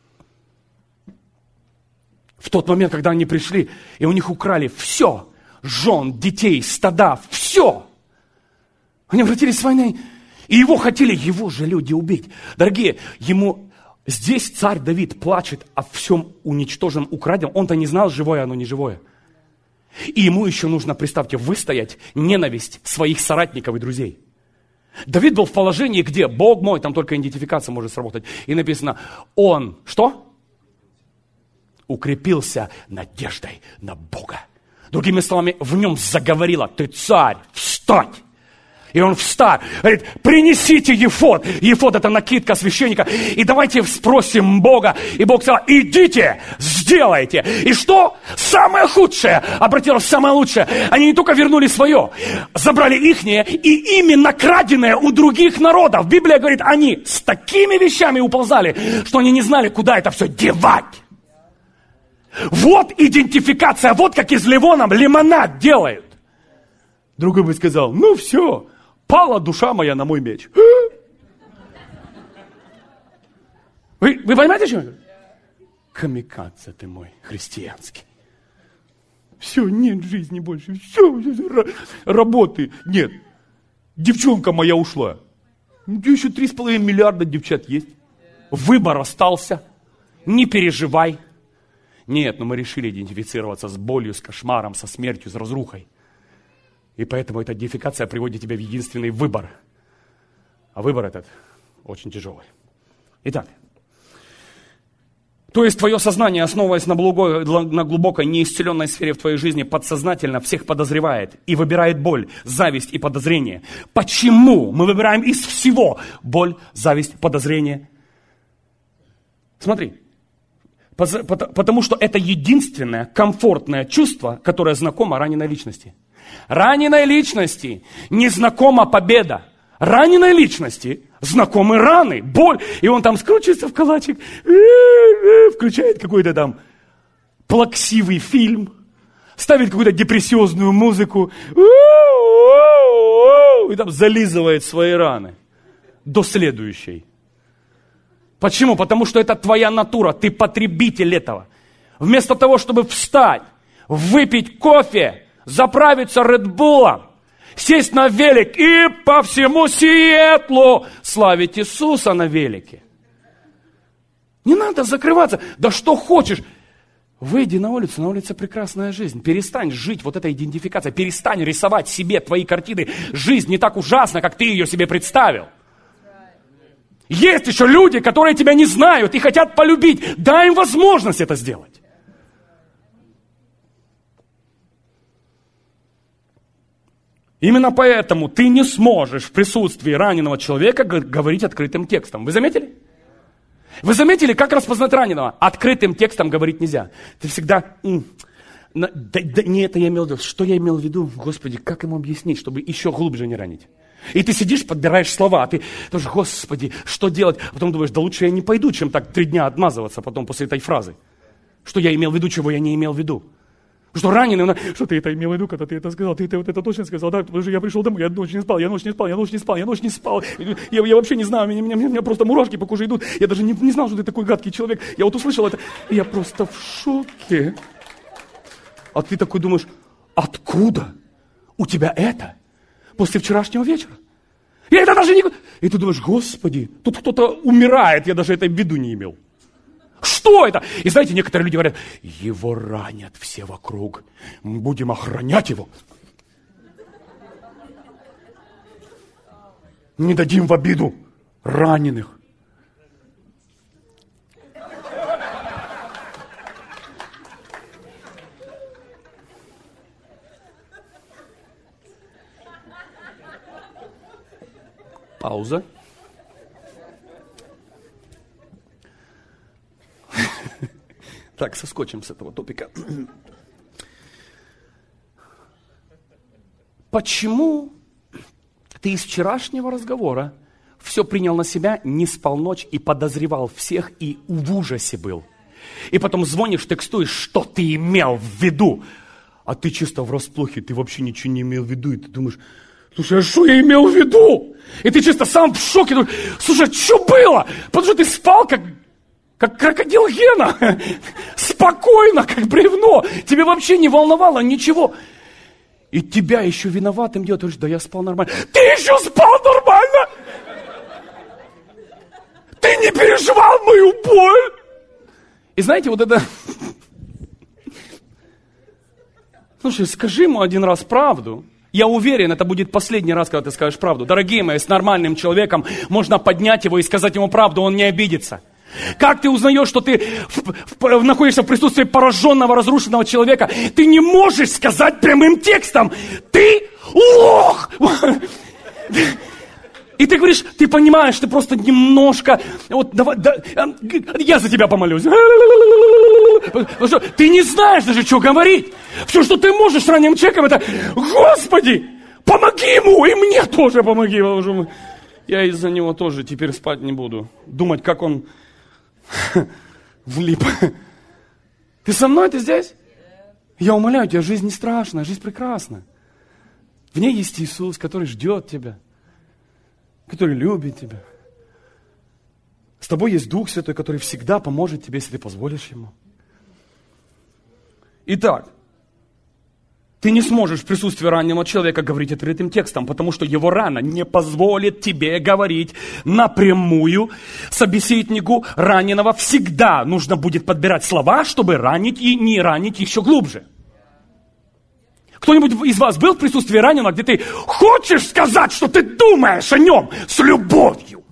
Speaker 1: В тот момент, когда они пришли, и у них украли все. Жен, детей, стада, все. Они обратились с войной, и его хотели его же люди убить. Дорогие, здесь царь Давид плачет о всем уничтоженном, украденном. Он-то не знал, живое оно, не живое. И ему еще нужно, представьте, выстоять ненависть своих соратников и друзей. Давид был в положении, где Бог мой, там только идентификация может сработать. И написано, он, что? Укрепился надеждой на Бога. Другими словами, в нем заговорила, ты царь, встать. И он встал, говорит, принесите ефод. Ефод это накидка священника. И давайте спросим Бога. И Бог сказал, идите, сделайте. И что? Самое худшее обратилось в самое лучшее. Они не только вернули свое, забрали ихнее и ими накраденное у других народов. Библия говорит, они с такими вещами уползали, что они не знали, куда это все девать. Вот идентификация, вот как из Ливона лимонад делают. Другой бы сказал, ну все, пала душа моя на мой меч. Вы Вы понимаете, что я говорю? Камикадзе ты мой христианский. Все, нет жизни больше. Все, работы нет. Девчонка моя ушла. Еще 3,5 миллиарда девчат есть. Выбор остался. Не переживай. Нет, но мы решили идентифицироваться с болью, с кошмаром, со смертью, с разрухой. И поэтому эта идентификация приводит тебя в единственный выбор. А выбор этот очень тяжелый. Итак. То есть твое сознание, основываясь на глубокой неисцеленной сфере в твоей жизни, подсознательно всех подозревает и выбирает боль, зависть и подозрение. Почему мы выбираем из всего боль, зависть, подозрение? Смотри, потому что это единственное комфортное чувство, которое знакомо раненой личности. Раненой личности не знакома победа. Раненой личности знакомы раны, боль. И он там скручивается в калачик, включает какой-то там плаксивый фильм, ставит какую-то депрессиозную музыку и там зализывает свои раны до следующей. Почему? Потому что это твоя натура, ты потребитель этого. Вместо того, чтобы встать, выпить кофе, заправиться Редбулом, сесть на велик и по всему Сиэтлу славить Иисуса на велике. Не надо закрываться. Да что хочешь. Выйди на улице прекрасная жизнь. Перестань жить вот этой идентификацией. Перестань рисовать себе твои картины. Жизнь не так ужасна, как ты ее себе представил. Есть еще люди, которые тебя не знают и хотят полюбить. Дай им возможность это сделать. Именно поэтому ты не сможешь в присутствии раненого человека говорить открытым текстом. Вы заметили? Вы заметили, как распознать раненого? Открытым текстом говорить нельзя. Ты всегда... не это я имел в виду. Что я имел в виду? Господи, как ему объяснить, чтобы еще глубже не ранить? И ты сидишь, подбираешь слова. Ты тоже, Господи, что делать? Потом думаешь, да лучше я не пойду, чем так 3 дня отмазываться потом после этой фразы. Что я имел в виду, чего я не имел в виду. Что раненый, что ты это имел в виду, когда ты это сказал? Ты вот это точно сказал, да? Потому что я пришел домой, я ночь не спал. Я вообще не знаю, у меня просто мурашки по коже идут. Я даже не знал, что ты такой гадкий человек. Я вот услышал это, и я просто в шоке. А ты такой думаешь, откуда у тебя это после вчерашнего вечера? Я это даже не... И ты думаешь, Господи, тут кто-то умирает, я даже это в виду не имел. Что это? И знаете, некоторые люди говорят, его ранят все вокруг, мы будем охранять его. Не дадим в обиду раненых. Пауза. Так, соскочим с этого топика. Почему ты из вчерашнего разговора все принял на себя, не спал ночь и подозревал всех и в ужасе был? И потом звонишь, текстуешь, что ты имел в виду? А ты чисто врасплохе, ты вообще ничего не имел в виду. И ты думаешь, слушай, а что я имел в виду? И ты чисто сам в шоке. Думаешь, слушай, а что было? Потому что ты спал как крокодил Гена, спокойно, как бревно. Тебе вообще не волновало ничего. И тебя еще виноватым делают. Ты говоришь, да я спал нормально. Ты еще спал нормально? Ты не переживал мою боль? И знаете, вот это... Слушай, скажи ему один раз правду. Я уверен, это будет последний раз, когда ты скажешь правду. Дорогие мои, с нормальным человеком можно поднять его и сказать ему правду, он не обидится. Как ты узнаешь, что ты находишься в присутствии пораженного, разрушенного человека? Ты не можешь сказать прямым текстом. Ты лох! И ты говоришь, ты понимаешь, ты просто немножко... Вот, давай, я за тебя помолюсь. Потому что ты не знаешь даже, что говорить. Все, что ты можешь с ранним человеком, это Господи, помоги ему, и мне тоже помоги. Я из-за него тоже теперь спать не буду. Думать, как он... влип. Ты со мной, ты здесь? Я умоляю тебя, жизнь не страшная, жизнь прекрасна. В ней есть Иисус, который ждет тебя, который любит тебя. С тобой есть Дух Святой, который всегда поможет тебе, если ты позволишь Ему. Итак, ты не сможешь в присутствии раненого человека говорить открытым текстом, потому что его рана не позволит тебе говорить напрямую собеседнику раненого. Всегда нужно будет подбирать слова, чтобы ранить и не ранить еще глубже. Кто-нибудь из вас был в присутствии раненого, где ты хочешь сказать, что ты думаешь о нем с любовью?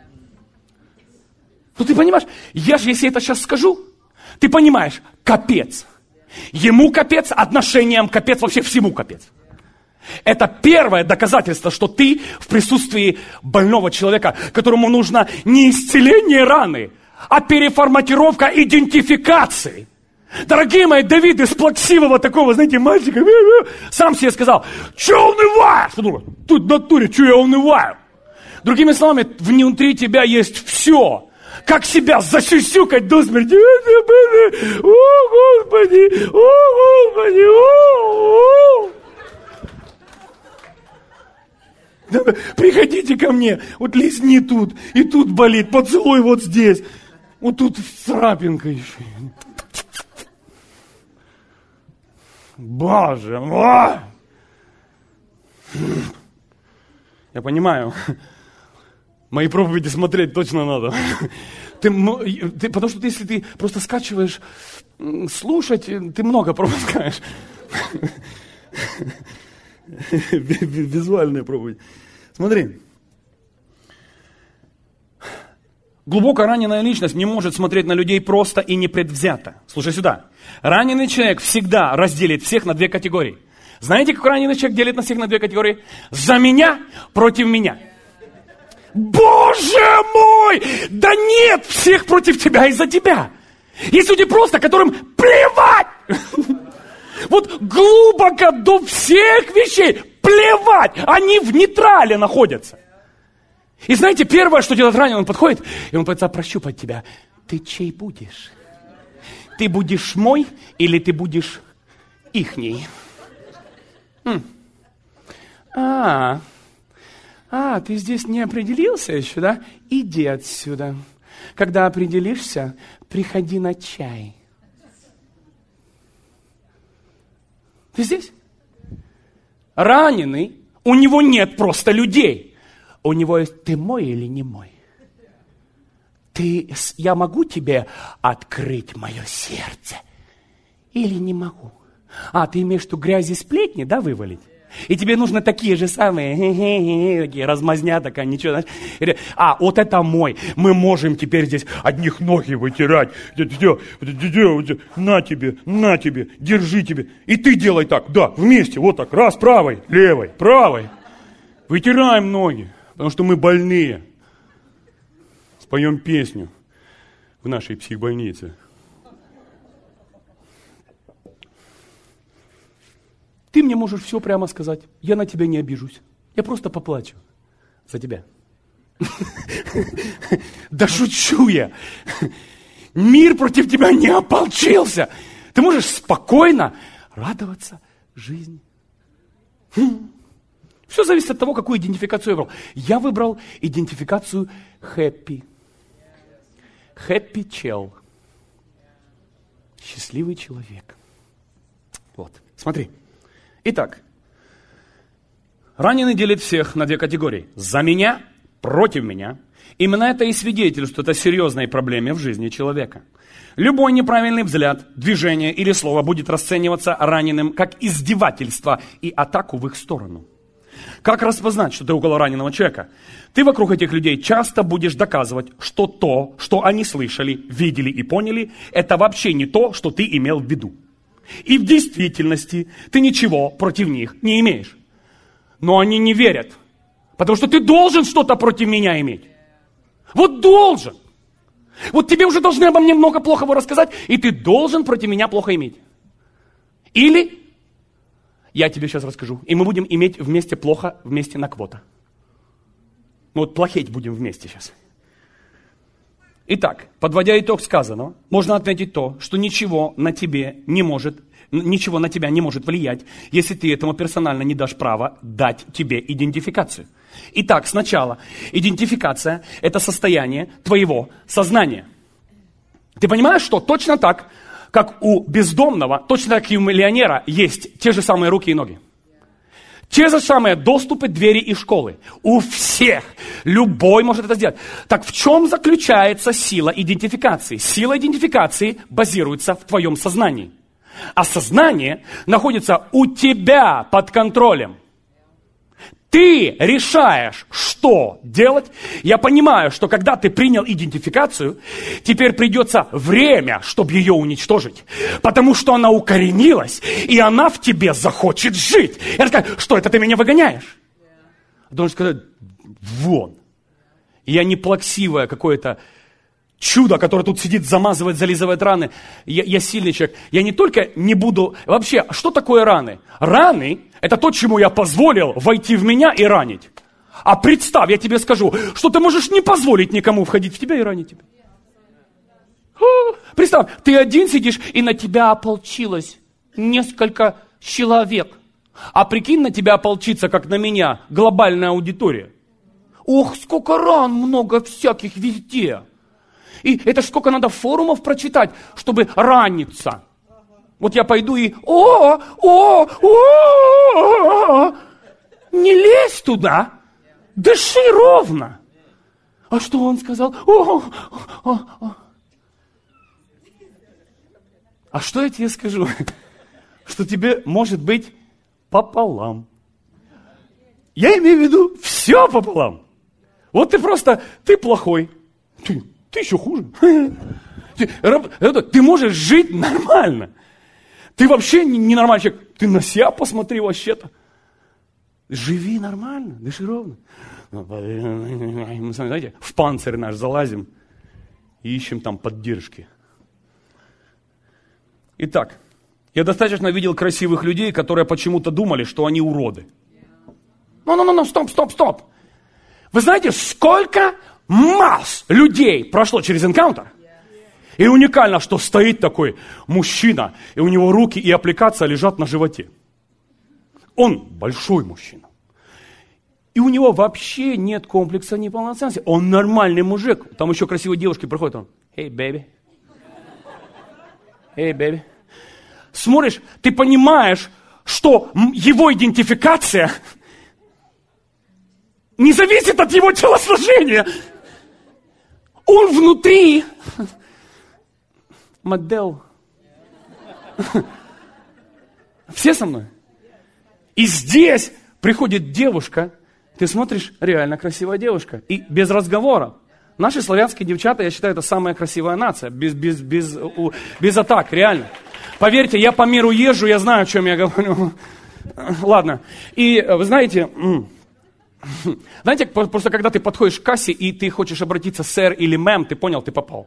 Speaker 1: Ну ты понимаешь, я же если это сейчас скажу, ты понимаешь, капец. Ему капец, отношениям капец, вообще всему капец. Это первое доказательство, что ты в присутствии больного человека, которому нужно не исцеление раны, а переформатировка идентификации. Дорогие мои, Давид из плаксивого такого, знаете, мальчика, сам себе сказал, что унываешь? Тут в натуре, что я унываю? Другими словами, внутри тебя есть все. Как себя засюсюкать до смерти. О, Господи, о, Господи, приходите ко мне, вот лизни тут, и тут болит, поцелуй вот здесь, вот тут царапинка еще. Боже мой! Я понимаю. Мои проповеди смотреть точно надо. Потому что если ты просто скачиваешь слушать, ты много пропускаешь. Визуальная проповедь. Смотри. Глубоко раненая личность не может смотреть на людей просто и непредвзято. Слушай сюда. Раненый человек всегда разделит всех на две категории. Знаете, как раненый человек делит на всех на две категории? За меня против меня. Боже мой! Да нет всех против тебя из-за тебя. Есть люди просто, которым плевать. Вот глубоко до всех вещей плевать. Они в нейтрале находятся. И знаете, первое, что делает раненый, он подходит, и он пытается прощупать тебя. Ты чей будешь? Ты будешь мой или ты будешь ихний? Ты здесь не определился еще, да? Иди отсюда. Когда определишься, приходи на чай. Ты здесь? Раненый, у него нет просто людей. У него есть, ты мой или не мой? Я могу тебе открыть мое сердце? Или не могу? Ты имеешь в виду грязи сплетни, да, вывалить? И тебе нужно такие же самые, такие размазня такая, ничего. Вот это мой. Мы можем теперь здесь одних ноги вытирать. На тебе, держи тебе. И ты делай так, да, вместе, вот так, раз, правой, левой, правой. Вытираем ноги, потому что мы больные. Споем песню в нашей психбольнице. Ты мне можешь все прямо сказать. Я на тебя не обижусь. Я просто поплачу за тебя. Да шучу я. Мир против тебя не ополчился. Ты можешь спокойно радоваться жизни. Все зависит от того, какую идентификацию я выбрал. Я выбрал идентификацию happy. Happy чел. Счастливый человек. Вот, смотри. Итак, раненый делит всех на две категории. За меня, против меня. Именно это и свидетельствует о серьезной проблеме в жизни человека. Любой неправильный взгляд, движение или слово будет расцениваться раненым как издевательство и атаку в их сторону. Как распознать, что ты около раненого человека? Ты вокруг этих людей часто будешь доказывать, что то, что они слышали, видели и поняли, это вообще не то, что ты имел в виду. И в действительности ты ничего против них не имеешь. Но они не верят. Потому что ты должен что-то против меня иметь. Вот должен. Вот тебе уже должны обо мне много плохого рассказать, и ты должен против меня плохо иметь. Или я тебе сейчас расскажу, и мы будем иметь вместе плохо, вместе на квота. Вот плохеть будем вместе сейчас. Итак, подводя итог сказанного, можно отметить то, что ничего на тебе не может ничего на тебя не может влиять, если ты этому персонально не дашь права дать тебе идентификацию. Итак, сначала идентификация – это состояние твоего сознания. Ты понимаешь, что точно так, как у бездомного, точно так и у миллионера есть те же самые руки и ноги. Те же самые доступы, двери и школы. У всех. Любой может это сделать. Так в чем заключается сила идентификации? Сила идентификации базируется в твоем сознании. А сознание находится у тебя под контролем. Ты решаешь, что делать. Я понимаю, что когда ты принял идентификацию, теперь придется время, чтобы ее уничтожить. Потому что она укоренилась, и она в тебе захочет жить. Я скажу, что это ты меня выгоняешь? Должен сказать, вон. Я не плаксивое какое-то чудо, которое тут сидит, замазывает, зализывает раны. Я сильный человек. Я не только не буду... Вообще, что такое раны? Раны – это то, чему я позволил войти в меня и ранить. А представь, я тебе скажу, что ты можешь не позволить никому входить в тебя и ранить тебя. Представь, ты один сидишь, и на тебя ополчилось несколько человек. А прикинь, на тебя ополчится, как на меня, глобальная аудитория. Ох, сколько ран много всяких везде. И это ж сколько надо форумов прочитать, чтобы раниться. Вот я пойду и... Не лезь туда, дыши ровно. А что он сказал? А что я тебе скажу? Что тебе может быть пополам. Я имею в виду все пополам. Вот ты плохой. Ты еще хуже. Ты можешь жить нормально. Ты вообще не нормальный человек. Ты на себя посмотри вообще-то. Живи нормально, дыши ровно. Мы, знаете, в панцирь наш залазим и ищем там поддержки. Итак, я достаточно видел красивых людей, которые почему-то думали, что они уроды. Стоп. Вы знаете, сколько масс людей прошло через энкаунтер? И уникально, что стоит такой мужчина, и у него руки и аппликация лежат на животе. Он большой мужчина. И у него вообще нет комплекса неполноценности. Он нормальный мужик. Там еще красивые девушки проходят. Он, hey, baby. Смотришь, ты понимаешь, что его идентификация не зависит от его телосложения. Он внутри модель. Все со мной? И здесь приходит девушка, ты смотришь, реально красивая девушка. И без разговора. Наши славянские девчата, я считаю, это самая красивая нация. Без атак, реально. Поверьте, я по миру езжу, я знаю, о чем я говорю. Ладно. И вы знаете, просто когда ты подходишь к кассе, и ты хочешь обратиться сэр или мэм, ты понял, ты попал.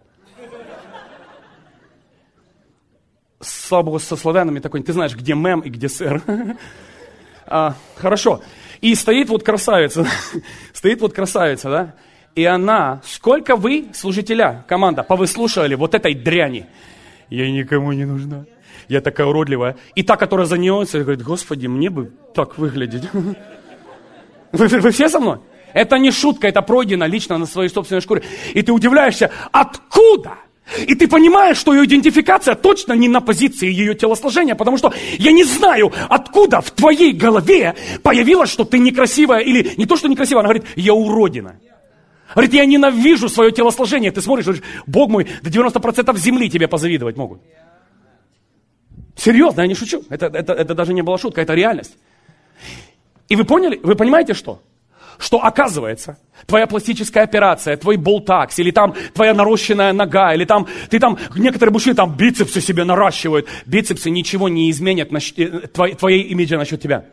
Speaker 1: Слабо со славянами такой, ты знаешь, где мэм и где сэр. Хорошо. И стоит вот красавица, да? И она, сколько вы, служителя, команда, повыслушивали вот этой дряни? Я никому не нужна. Я такая уродливая. И та, которая за нее, говорит, Господи, мне бы так выглядеть. Вы все со мной? Это не шутка, это пройдено лично на своей собственной шкуре. И ты удивляешься, откуда? И ты понимаешь, что ее идентификация точно не на позиции ее телосложения, потому что я не знаю, откуда в твоей голове появилось, что ты некрасивая, или не то, что некрасивая, она говорит, я уродина. Говорит, я ненавижу свое телосложение. Ты смотришь, говоришь, Бог мой, до 90% земли тебе позавидовать могут. Серьезно, я не шучу. Это даже не была шутка, это реальность. И вы поняли, вы понимаете что? Что оказывается, твоя пластическая операция, твой болтакс, или там твоя нарощенная нога, или там, некоторые мужчины там бицепсы себе наращивают. Бицепсы ничего не изменят твоей имиджа насчет тебя.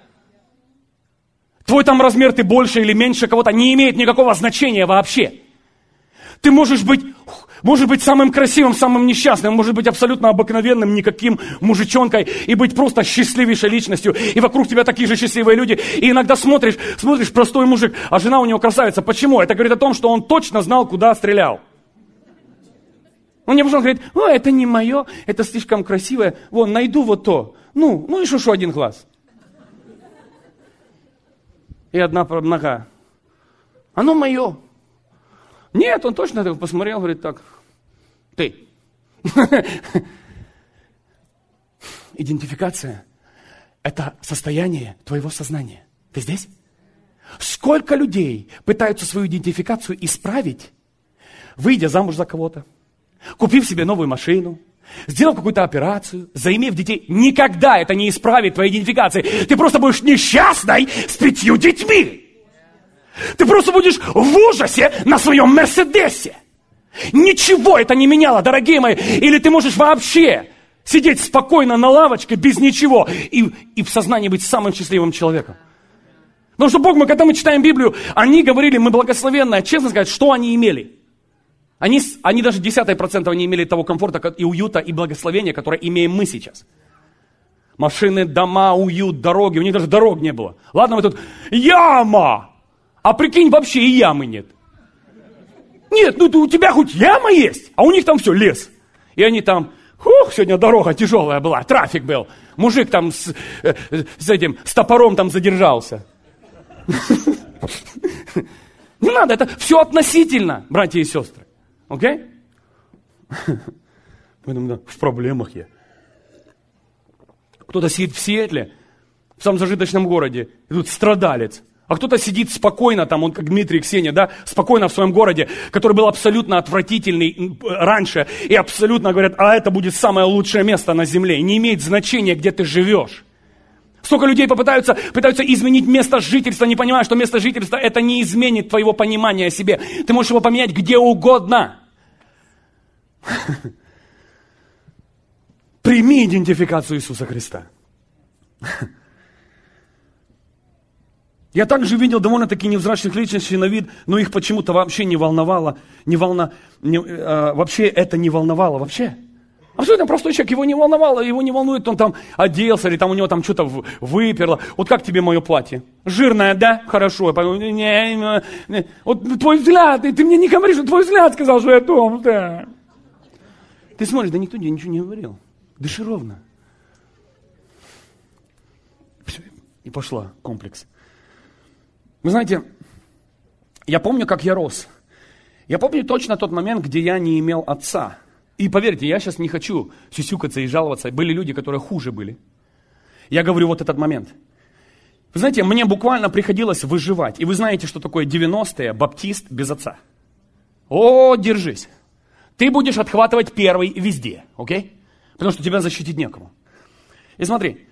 Speaker 1: Твой там размер, ты больше или меньше кого-то, не имеет никакого значения вообще. Ты можешь быть самым красивым, самым несчастным, может быть абсолютно обыкновенным, никаким мужичонкой, и быть просто счастливейшей личностью. И вокруг тебя такие же счастливые люди. И иногда смотришь, простой мужик, а жена у него красавица. Почему? Это говорит о том, что он точно знал, куда стрелял. Он мне потом говорит, это не мое, это слишком красивое, вон, найду вот то. Ну и что один глаз. И одна нога. Оно мое. Нет, он точно так посмотрел, говорит так, ты. Идентификация – это состояние твоего сознания. Ты здесь? Сколько людей пытаются свою идентификацию исправить, выйдя замуж за кого-то, купив себе новую машину, сделав какую-то операцию, заимев детей. Никогда это не исправит твоей идентификации. Ты просто будешь несчастной с 5 детьми. Ты просто будешь в ужасе на своем Мерседесе. Ничего это не меняло, дорогие мои. Или ты можешь вообще сидеть спокойно на лавочке без ничего и в сознании быть самым счастливым человеком. Потому что Бог, когда мы читаем Библию, они говорили, мы благословенные, честно сказать, что они имели? Они даже 10% не имели того комфорта и уюта и благословения, которое имеем мы сейчас. Машины, дома, уют, дороги. У них даже дорог не было. Ладно, мы тут яма. А прикинь, вообще и ямы нет. Нет, у тебя хоть яма есть, а у них там все лес. И они там, сегодня дорога тяжелая была, трафик был. Мужик там с топором там задержался. Не надо, это все относительно, братья и сестры. Окей? Поэтому да, в проблемах я. Кто-то сидит в Сиэтле, в самом зажиточном городе, и тут страдалец. А кто-то сидит спокойно, там, он как Дмитрий и Ксения, да, спокойно в своем городе, который был абсолютно отвратительный раньше, и абсолютно говорят, это будет самое лучшее место на земле. И не имеет значения, где ты живешь. Столько людей пытаются изменить место жительства, не понимая, что место жительства это не изменит твоего понимания о себе. Ты можешь его поменять где угодно. Прими идентификацию Иисуса Христа. Я также видел довольно-таки невзрачных личностей на вид, но их почему-то вообще не волновало. Вообще это не волновало вообще. Абсолютно простой человек, его не волновало, его не волнует, он там оделся, или там у него там что-то выперло. Вот как тебе мое платье? Жирное, да? Хорошо. Вот твой взгляд, ты мне не говоришь, что твой взгляд сказал, что я том, да. Ты смотришь, да никто тебе ничего не говорил. Дыши ровно. Все, и пошла комплекс. Вы знаете, я помню, как я рос. Я помню точно тот момент, где я не имел отца. И поверьте, я сейчас не хочу сюсюкаться и жаловаться. Были люди, которые хуже были. Я говорю вот этот момент. Вы знаете, мне буквально приходилось выживать. И вы знаете, что такое 90-е, баптист без отца. Держись. Ты будешь отхватывать первый везде, окей? Потому что тебя защитить некому. И смотри,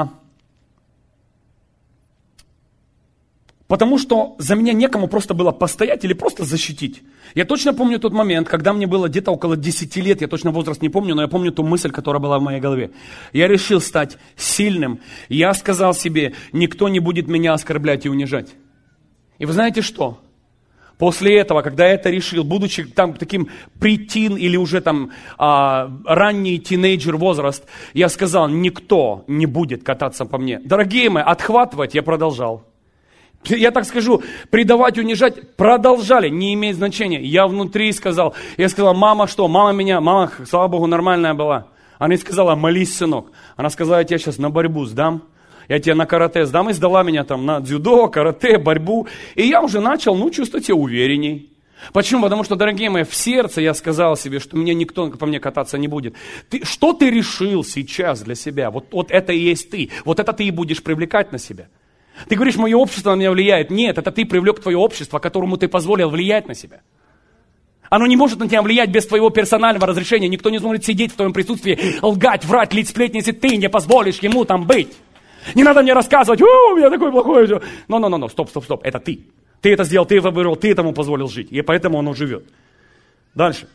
Speaker 1: потому что за меня некому просто было постоять или просто защитить. Я точно помню тот момент, когда мне было где-то около 10 лет, я точно возраст не помню, но я помню ту мысль, которая была в моей голове. Я решил стать сильным. Я сказал себе, никто не будет меня оскорблять и унижать. И вы знаете что? После этого, когда я это решил, будучи там таким притин или уже там ранний тинейджер возраст, я сказал, никто не будет кататься по мне. Дорогие мои, отхватывать я продолжал. Я так скажу, предавать, унижать продолжали, не имеет значения. Я внутри сказал, мама что? Мама, слава Богу, нормальная была. Она не сказала, молись, сынок. Она сказала, я тебя сейчас на борьбу сдам. Я тебя на карате сдам, и сдала меня там на дзюдо, карате, борьбу. И я уже начал, чувствовать себя уверенней. Почему? Потому что, дорогие мои, в сердце я сказал себе, что меня никто по мне кататься не будет. Что ты решил сейчас для себя? Вот это и есть ты. Вот это ты и будешь привлекать на себя. Ты говоришь, мое общество на меня влияет. Нет, это ты привлек твое общество, которому ты позволил влиять на себя. Оно не может на тебя влиять без твоего персонального разрешения. Никто не сможет сидеть в твоем присутствии, лгать, врать, лить сплетни, если ты не позволишь ему там быть. Не надо мне рассказывать, у меня такое плохое. Но, стоп, это ты. Ты это сделал, ты это выбрал, ты этому позволил жить. И поэтому оно живет. Дальше.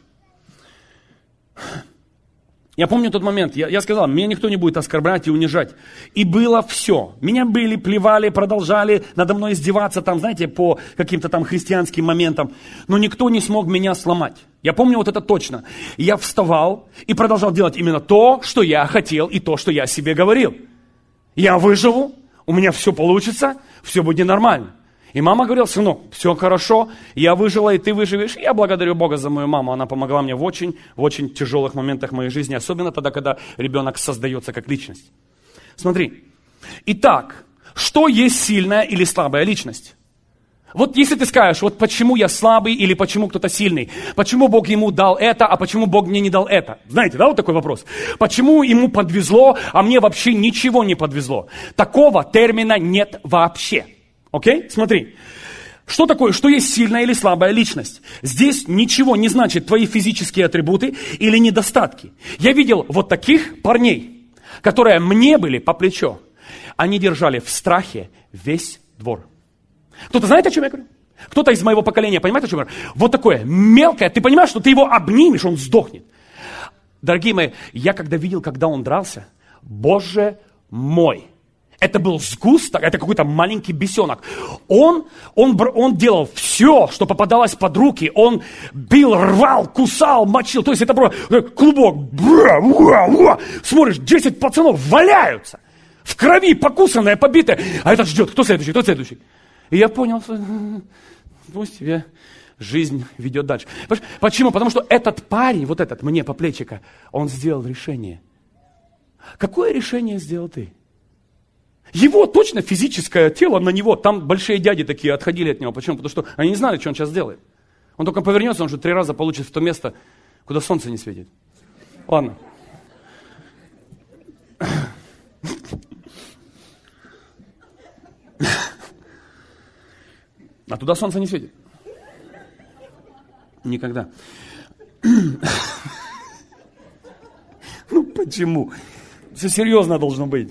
Speaker 1: Я помню тот момент, я сказал, меня никто не будет оскорблять и унижать. И было все. Меня били, плевали, продолжали надо мной издеваться, там, знаете, по каким-то там христианским моментам. Но никто не смог меня сломать. Я помню вот это точно. Я вставал и продолжал делать именно то, что я хотел и то, что я себе говорил. Я выживу, у меня все получится, все будет нормально. И мама говорила: сынок, все хорошо, я выжила, и ты выживешь. И я благодарю Бога за мою маму. Она помогла мне в очень тяжелых моментах моей жизни, особенно тогда, когда ребенок создается как личность. Смотри. Итак, что есть сильная или слабая личность? Вот если ты скажешь, вот почему я слабый или почему кто-то сильный, почему Бог ему дал это, а почему Бог мне не дал это? Знаете, да, вот такой вопрос. Почему ему подвезло, а мне вообще ничего не подвезло? Такого термина нет вообще. Окей? Смотри. Что такое, что есть сильная или слабая личность? Здесь ничего не значит твои физические атрибуты или недостатки. Я видел вот таких парней, которые мне были по плечо. Они держали в страхе весь двор. Кто-то знает, о чем я говорю? Кто-то из моего поколения понимает, о чем я говорю? Вот такое мелкое, ты понимаешь, что ты его обнимешь, он сдохнет. Дорогие мои, я когда видел, когда он дрался, Боже мой, это был сгусток, это какой-то маленький бесенок. Он делал все, что попадалось под руки. Он бил, рвал, кусал, мочил. То есть это просто клубок. Смотришь, 10 пацанов валяются. В крови, покусанная, побитая. А этот ждет. Кто следующий? Кто следующий? И я понял, что пусть тебе жизнь ведет дальше. Почему? Потому что этот парень, вот этот, мне по плечику, он сделал решение. Какое решение сделал ты? Его точно физическое тело на него, там большие дяди такие отходили от него. Почему? Потому что они не знали, что он сейчас делает. Он только повернется, он же 3 раза получит в то место, куда солнце не светит. Ладно. А туда солнце не светит. Никогда. Ну почему? Все серьезно должно быть.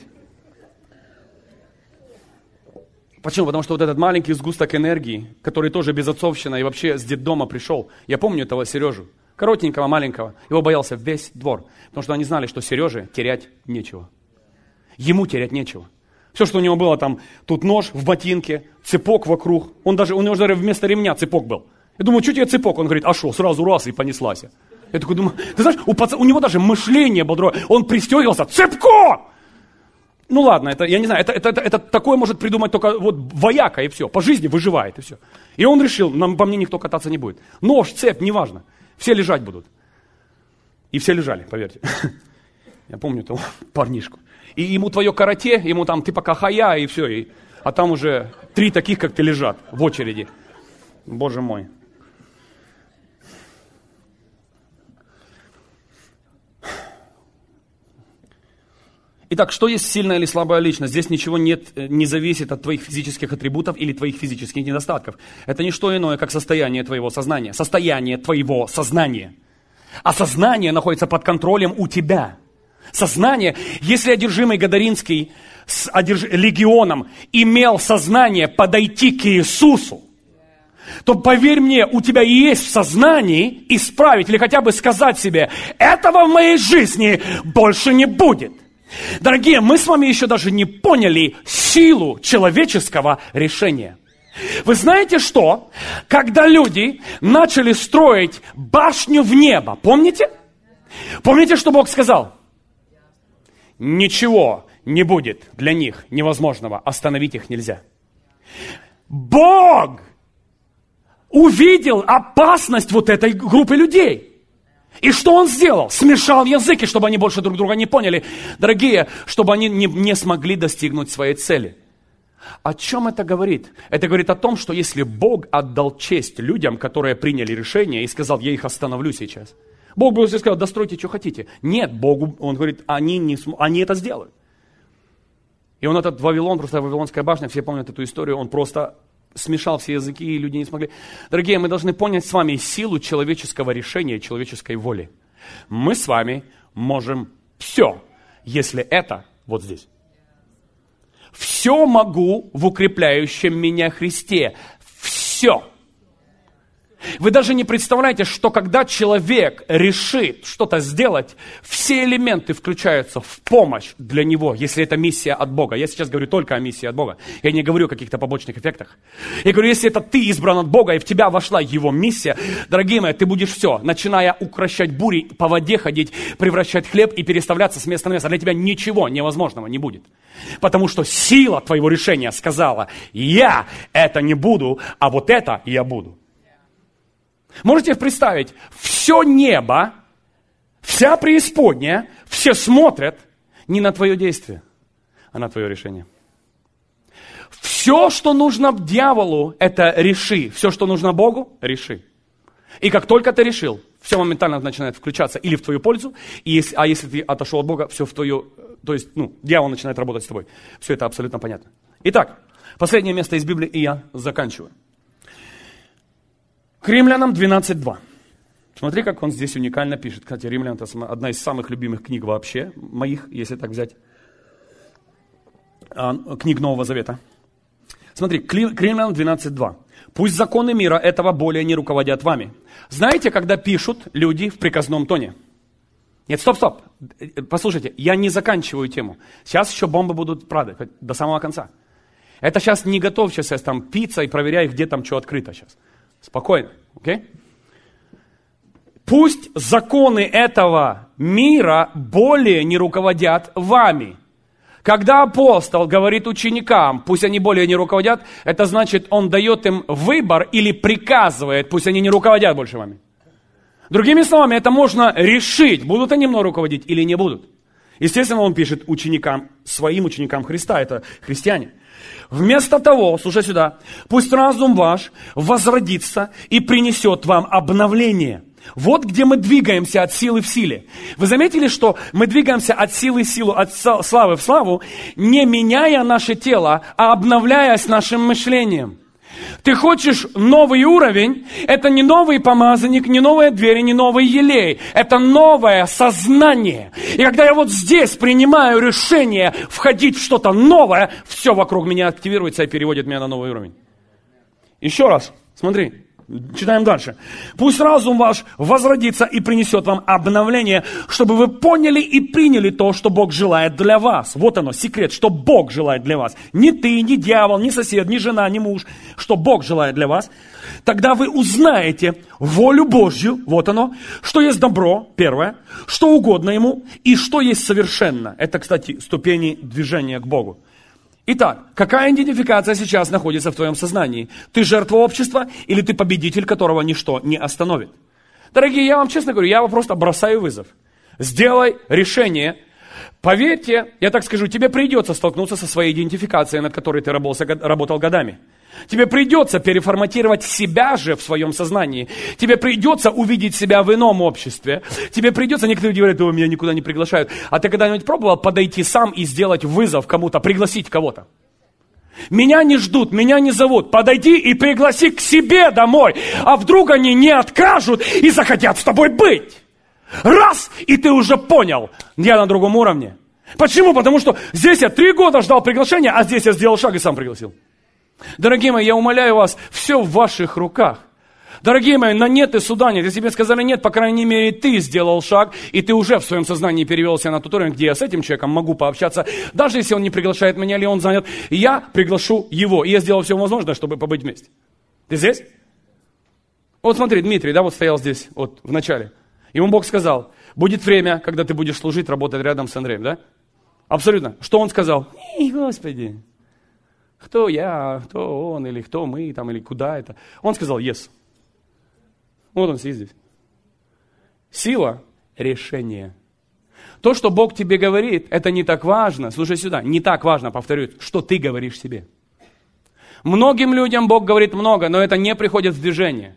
Speaker 1: Почему? Потому что вот этот маленький сгусток энергии, который тоже безотцовщина и вообще с детдома пришел. Я помню этого Сережу, коротенького, маленького. Его боялся весь двор. Потому что они знали, что Сереже терять нечего. Ему терять нечего. Все, что у него было там, тут нож в ботинке, цепок вокруг. У него даже вместо ремня цепок был. Я думаю, что тебе цепок? Он говорит, а что, сразу раз и понеслась. Я такой думаю, ты знаешь, у него даже мышление было другое. Он пристегивался, цепко! Ну ладно, это, я не знаю, это такое может придумать только вот вояка и все. По жизни выживает и все. И он решил, по мне никто кататься не будет. Нож, цепь, неважно. Все лежать будут. И все лежали, поверьте. Я помню того парнишку. И ему твое карате, ему там ты пока хая и все. А там уже 3 таких, как ты, лежат в очереди. Боже мой. Итак, что есть сильная или слабая личность? Здесь ничего не зависит от твоих физических атрибутов или твоих физических недостатков. Это не что иное, как состояние твоего сознания. Состояние твоего сознания. А сознание находится под контролем у тебя. Сознание, если одержимый Гадаринский с легионом имел сознание подойти к Иисусу, то поверь мне, у тебя есть в сознании исправить или хотя бы сказать себе, этого в моей жизни больше не будет. Дорогие, мы с вами еще даже не поняли силу человеческого решения. Вы знаете что? Когда люди начали строить башню в небо, помните? Помните, что Бог сказал? Ничего не будет для них невозможного, остановить их нельзя. Бог увидел опасность вот этой группы людей. И что он сделал? Смешал языки, чтобы они больше друг друга не поняли. Дорогие, чтобы они не смогли достигнуть своей цели. О чем это говорит? Это говорит о том, что если Бог отдал честь людям, которые приняли решение, и сказал, я их остановлю сейчас. Бог бы сказал, достройте, что хотите. Нет, Богу, он говорит, они это сделают. И он этот Вавилон, просто Вавилонская башня, все помнят эту историю, он просто смешал все языки, и люди не смогли. Дорогие, мы должны понять с вами силу человеческого решения, человеческой воли. Мы с вами можем все, если это вот здесь. Все могу в укрепляющем меня Христе. Все. Вы даже не представляете, что когда человек решит что-то сделать, все элементы включаются в помощь для него, если это миссия от Бога. Я сейчас говорю только о миссии от Бога. Я не говорю о каких-то побочных эффектах. Я говорю, если это ты избран от Бога, и в тебя вошла его миссия, дорогие мои, ты будешь все, начиная укрощать бури, по воде ходить, превращать хлеб и переставляться с места на место. Для тебя ничего невозможного не будет. Потому что сила твоего решения сказала, я это не буду, а вот это я буду. Можете представить, все небо, вся преисподняя, все смотрят не на твое действие, а на твое решение. Все, что нужно дьяволу, это реши. Все, что нужно Богу, реши. И как только ты решил, все моментально начинает включаться или в твою пользу, а если ты отошел от Бога, все в твою, то есть, дьявол начинает работать с тобой. Все это абсолютно понятно. Итак, последнее место из Библии, и я заканчиваю. К Римлянам 12:2. Смотри, как он здесь уникально пишет. Кстати, Римлян — это одна из самых любимых книг вообще, моих, если так взять, книг Нового Завета. Смотри, к Римлянам 12:2. «Пусть законы мира этого более не руководят вами». Знаете, когда пишут люди в приказном тоне? Нет, стоп. Послушайте, я не заканчиваю тему. Сейчас еще бомбы будут падать до самого конца. Это сейчас не готов, сейчас там пицца и проверяй, где там что открыто сейчас. Спокойно, окей? Пусть законы этого мира более не руководят вами. Когда апостол говорит ученикам, пусть они более не руководят, это значит, он дает им выбор или приказывает, пусть они не руководят больше вами. Другими словами, это можно решить, будут они мной руководить или не будут. Естественно, он пишет ученикам, своим ученикам Христа, это христиане. Вместо того, слушай сюда, пусть разум ваш возродится и принесет вам обновление. Вот где мы двигаемся от силы в силе. Вы заметили, что мы двигаемся от силы в силу, от славы в славу, не меняя наше тело, а обновляясь нашим мышлением. Ты хочешь новый уровень, это не новый помазанник, не новые двери, не новый елей. Это новое сознание. И когда я вот здесь принимаю решение входить в что-то новое, все вокруг меня активируется и переводит меня на новый уровень. Еще раз, смотри. Читаем дальше. Пусть разум ваш возродится и принесет вам обновление, чтобы вы поняли и приняли то, что Бог желает для вас. Вот оно, секрет, что Бог желает для вас. Не ты, не дьявол, не сосед, не жена, не муж. Что Бог желает для вас. Тогда вы узнаете волю Божью, вот оно, что есть добро, первое, что угодно Ему и что есть совершенно. Это, кстати, ступени движения к Богу. Итак, какая идентификация сейчас находится в твоем сознании? Ты жертва общества или ты победитель, которого ничто не остановит? Дорогие, я вам честно говорю, я вам просто бросаю вызов. Сделай решение. Поверьте, я так скажу, тебе придется столкнуться со своей идентификацией, над которой ты работал годами. Тебе придется переформатировать себя же в своем сознании. Тебе придется увидеть себя в ином обществе. Тебе придется, некоторые люди говорят, меня никуда не приглашают. А ты когда-нибудь пробовал подойти сам и сделать вызов кому-то, пригласить кого-то? Меня не ждут, меня не зовут. Подойди и пригласи к себе домой. А вдруг они не откажут и захотят с тобой быть? Раз, и ты уже понял, я на другом уровне. Почему? Потому что здесь я 3 года ждал приглашения, а здесь я сделал шаг и сам пригласил. Дорогие мои, я умоляю вас, все в ваших руках. Дорогие мои, на нет и суда нет. Если тебе сказали нет, по крайней мере, ты сделал шаг, и ты уже в своем сознании перевелся на тот уровень, где я с этим человеком могу пообщаться. Даже если он не приглашает меня или он занят, я приглашу его. И я сделал все возможное, чтобы побыть вместе. Ты здесь? Вот смотри, Дмитрий, да, вот стоял здесь, вот в начале. Ему Бог сказал, будет время, когда ты будешь служить, работать рядом с Андреем, да? Абсолютно. Что он сказал? Господи. Кто я, кто он, или кто мы, там, или куда это. Он сказал yes. Вот он сидит здесь. Сила решения. То, что Бог тебе говорит, это не так важно. Слушай сюда, не так важно, повторюсь, что ты говоришь себе. Многим людям Бог говорит много, но это не приходит в движение.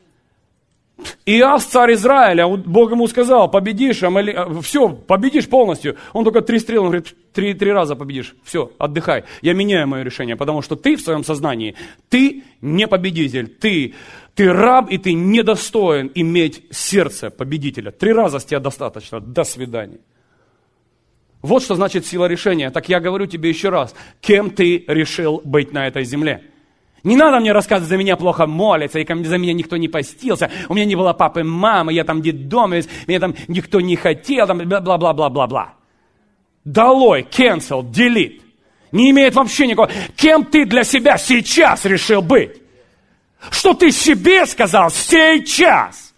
Speaker 1: Иас, царь Израиля, Бог ему сказал, победишь, все, победишь полностью. Он только 3 стрелы, он говорит, 3 раза победишь, все, отдыхай. Я меняю мое решение, потому что ты в своем сознании, ты не победитель, ты раб, и ты недостоин иметь сердце победителя. 3 раза с тебя достаточно, до свидания. Вот что значит сила решения. Так я говорю тебе еще раз, кем ты решил быть на этой земле? Не надо мне рассказывать, за меня плохо молятся, и за меня никто не постился, у меня не было папы, мамы, я там детдом, меня там никто не хотел, там бла-бла-бла-бла-бла. Долой, cancel, delete. Не имеет вообще никакого. Кем ты для себя сейчас решил быть? Что ты себе сказал сейчас?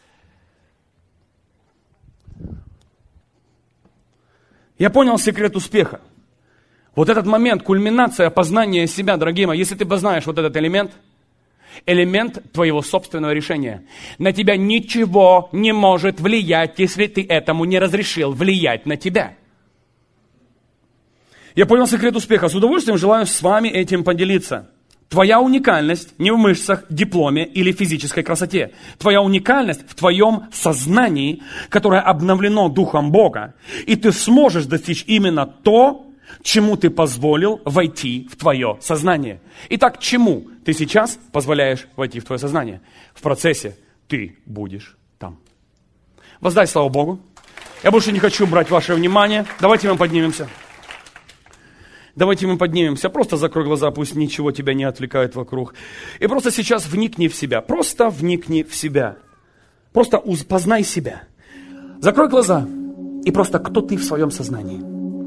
Speaker 1: Я понял секрет успеха. Вот этот момент, кульминация познания себя, дорогие мои, если ты познаешь вот этот элемент твоего собственного решения, на тебя ничего не может влиять, если ты этому не разрешил влиять на тебя. Я понял секрет успеха. С удовольствием желаю с вами этим поделиться. Твоя уникальность не в мышцах, дипломе или физической красоте. Твоя уникальность в твоем сознании, которое обновлено Духом Бога. И ты сможешь достичь именно то, чему ты позволил войти в твое сознание. Итак, чему ты сейчас позволяешь войти в твое сознание? В процессе ты будешь там. Воздай славу Богу. Я больше не хочу брать ваше внимание. Давайте мы поднимемся. Давайте мы поднимемся. Просто закрой глаза, пусть ничего тебя не отвлекает вокруг. И просто сейчас вникни в себя. Просто вникни в себя. Просто познай себя. Закрой глаза. И просто кто ты в своем сознании.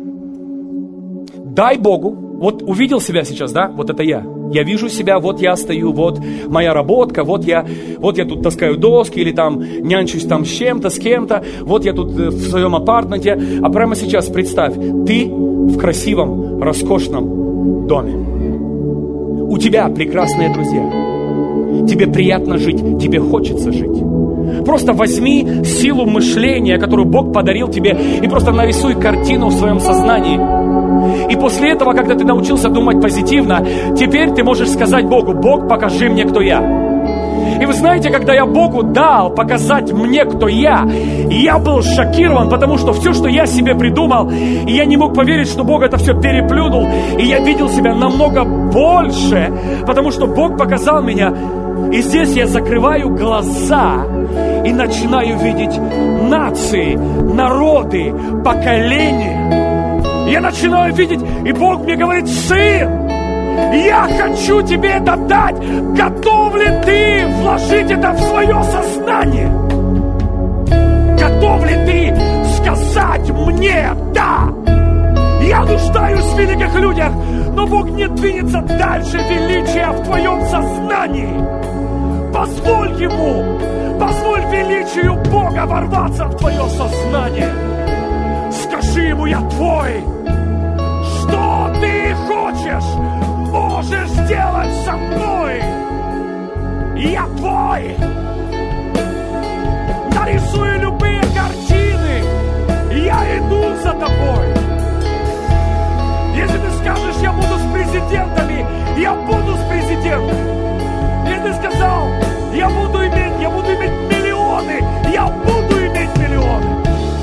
Speaker 1: Дай Богу. Вот увидел себя сейчас, да? Вот это я. Я вижу себя, вот я стою, вот моя работка, вот я тут таскаю доски или там нянчусь там с чем-то, с кем-то. Вот я тут в своем апартменте. А прямо сейчас представь, ты в красивом, роскошном доме. У тебя прекрасные друзья. Тебе приятно жить, тебе хочется жить. Просто возьми силу мышления, которую Бог подарил тебе, и просто нарисуй картину в своем сознании. И после этого, когда ты научился думать позитивно, теперь ты можешь сказать Богу: Бог, покажи мне, кто я. И вы знаете, когда я Богу дал показать мне, кто я был шокирован, потому что все, что я себе придумал, и я не мог поверить, что Бог это все переплюнул, и я видел себя намного больше, потому что Бог показал меня. И здесь я закрываю глаза и начинаю видеть нации, народы, поколения. Я начинаю видеть, и Бог мне говорит: сын, я хочу тебе это дать. Готов ли ты вложить это в свое сознание? Готов ли ты сказать мне «да»? Я нуждаюсь в великих людях, но Бог не двинется дальше величия в твоем сознании. Позволь Ему, позволь величию Бога ворваться в твое сознание. Скажи Ему: я твой. Что ты хочешь, можешь сделать со мной. Я твой. Нарисуй любые картины. Я иду за тобой. Если ты скажешь: я буду с президентами, я буду с президентами. Если ты сказал: я буду иметь миллионы, я буду иметь миллионы.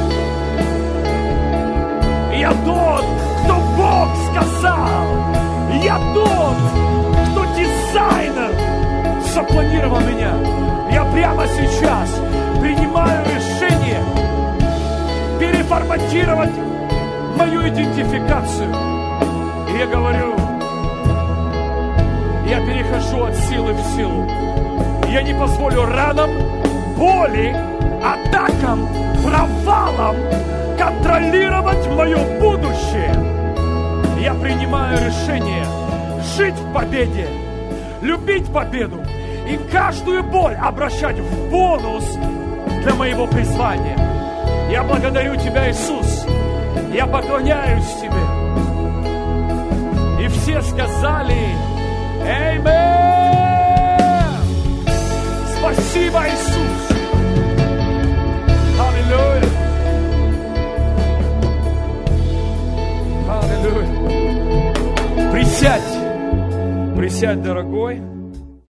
Speaker 1: Я тот, кто Бог сказал. Я тот, кто дизайнер запланировал меня. Я прямо сейчас принимаю решение переформатировать мою идентификацию. И я говорю: я перехожу от силы в силу. Я не позволю ранам, боли, атакам, провалам контролировать мое будущее. Я принимаю решение жить в победе, любить победу и каждую боль обращать в бонус для моего призвания. Я благодарю Тебя, Иисус. Я поклоняюсь Тебе. И все сказали: Аминь! Спасибо, Иисус! Аллилуйя! Аллилуйя! Присядь, дорогой.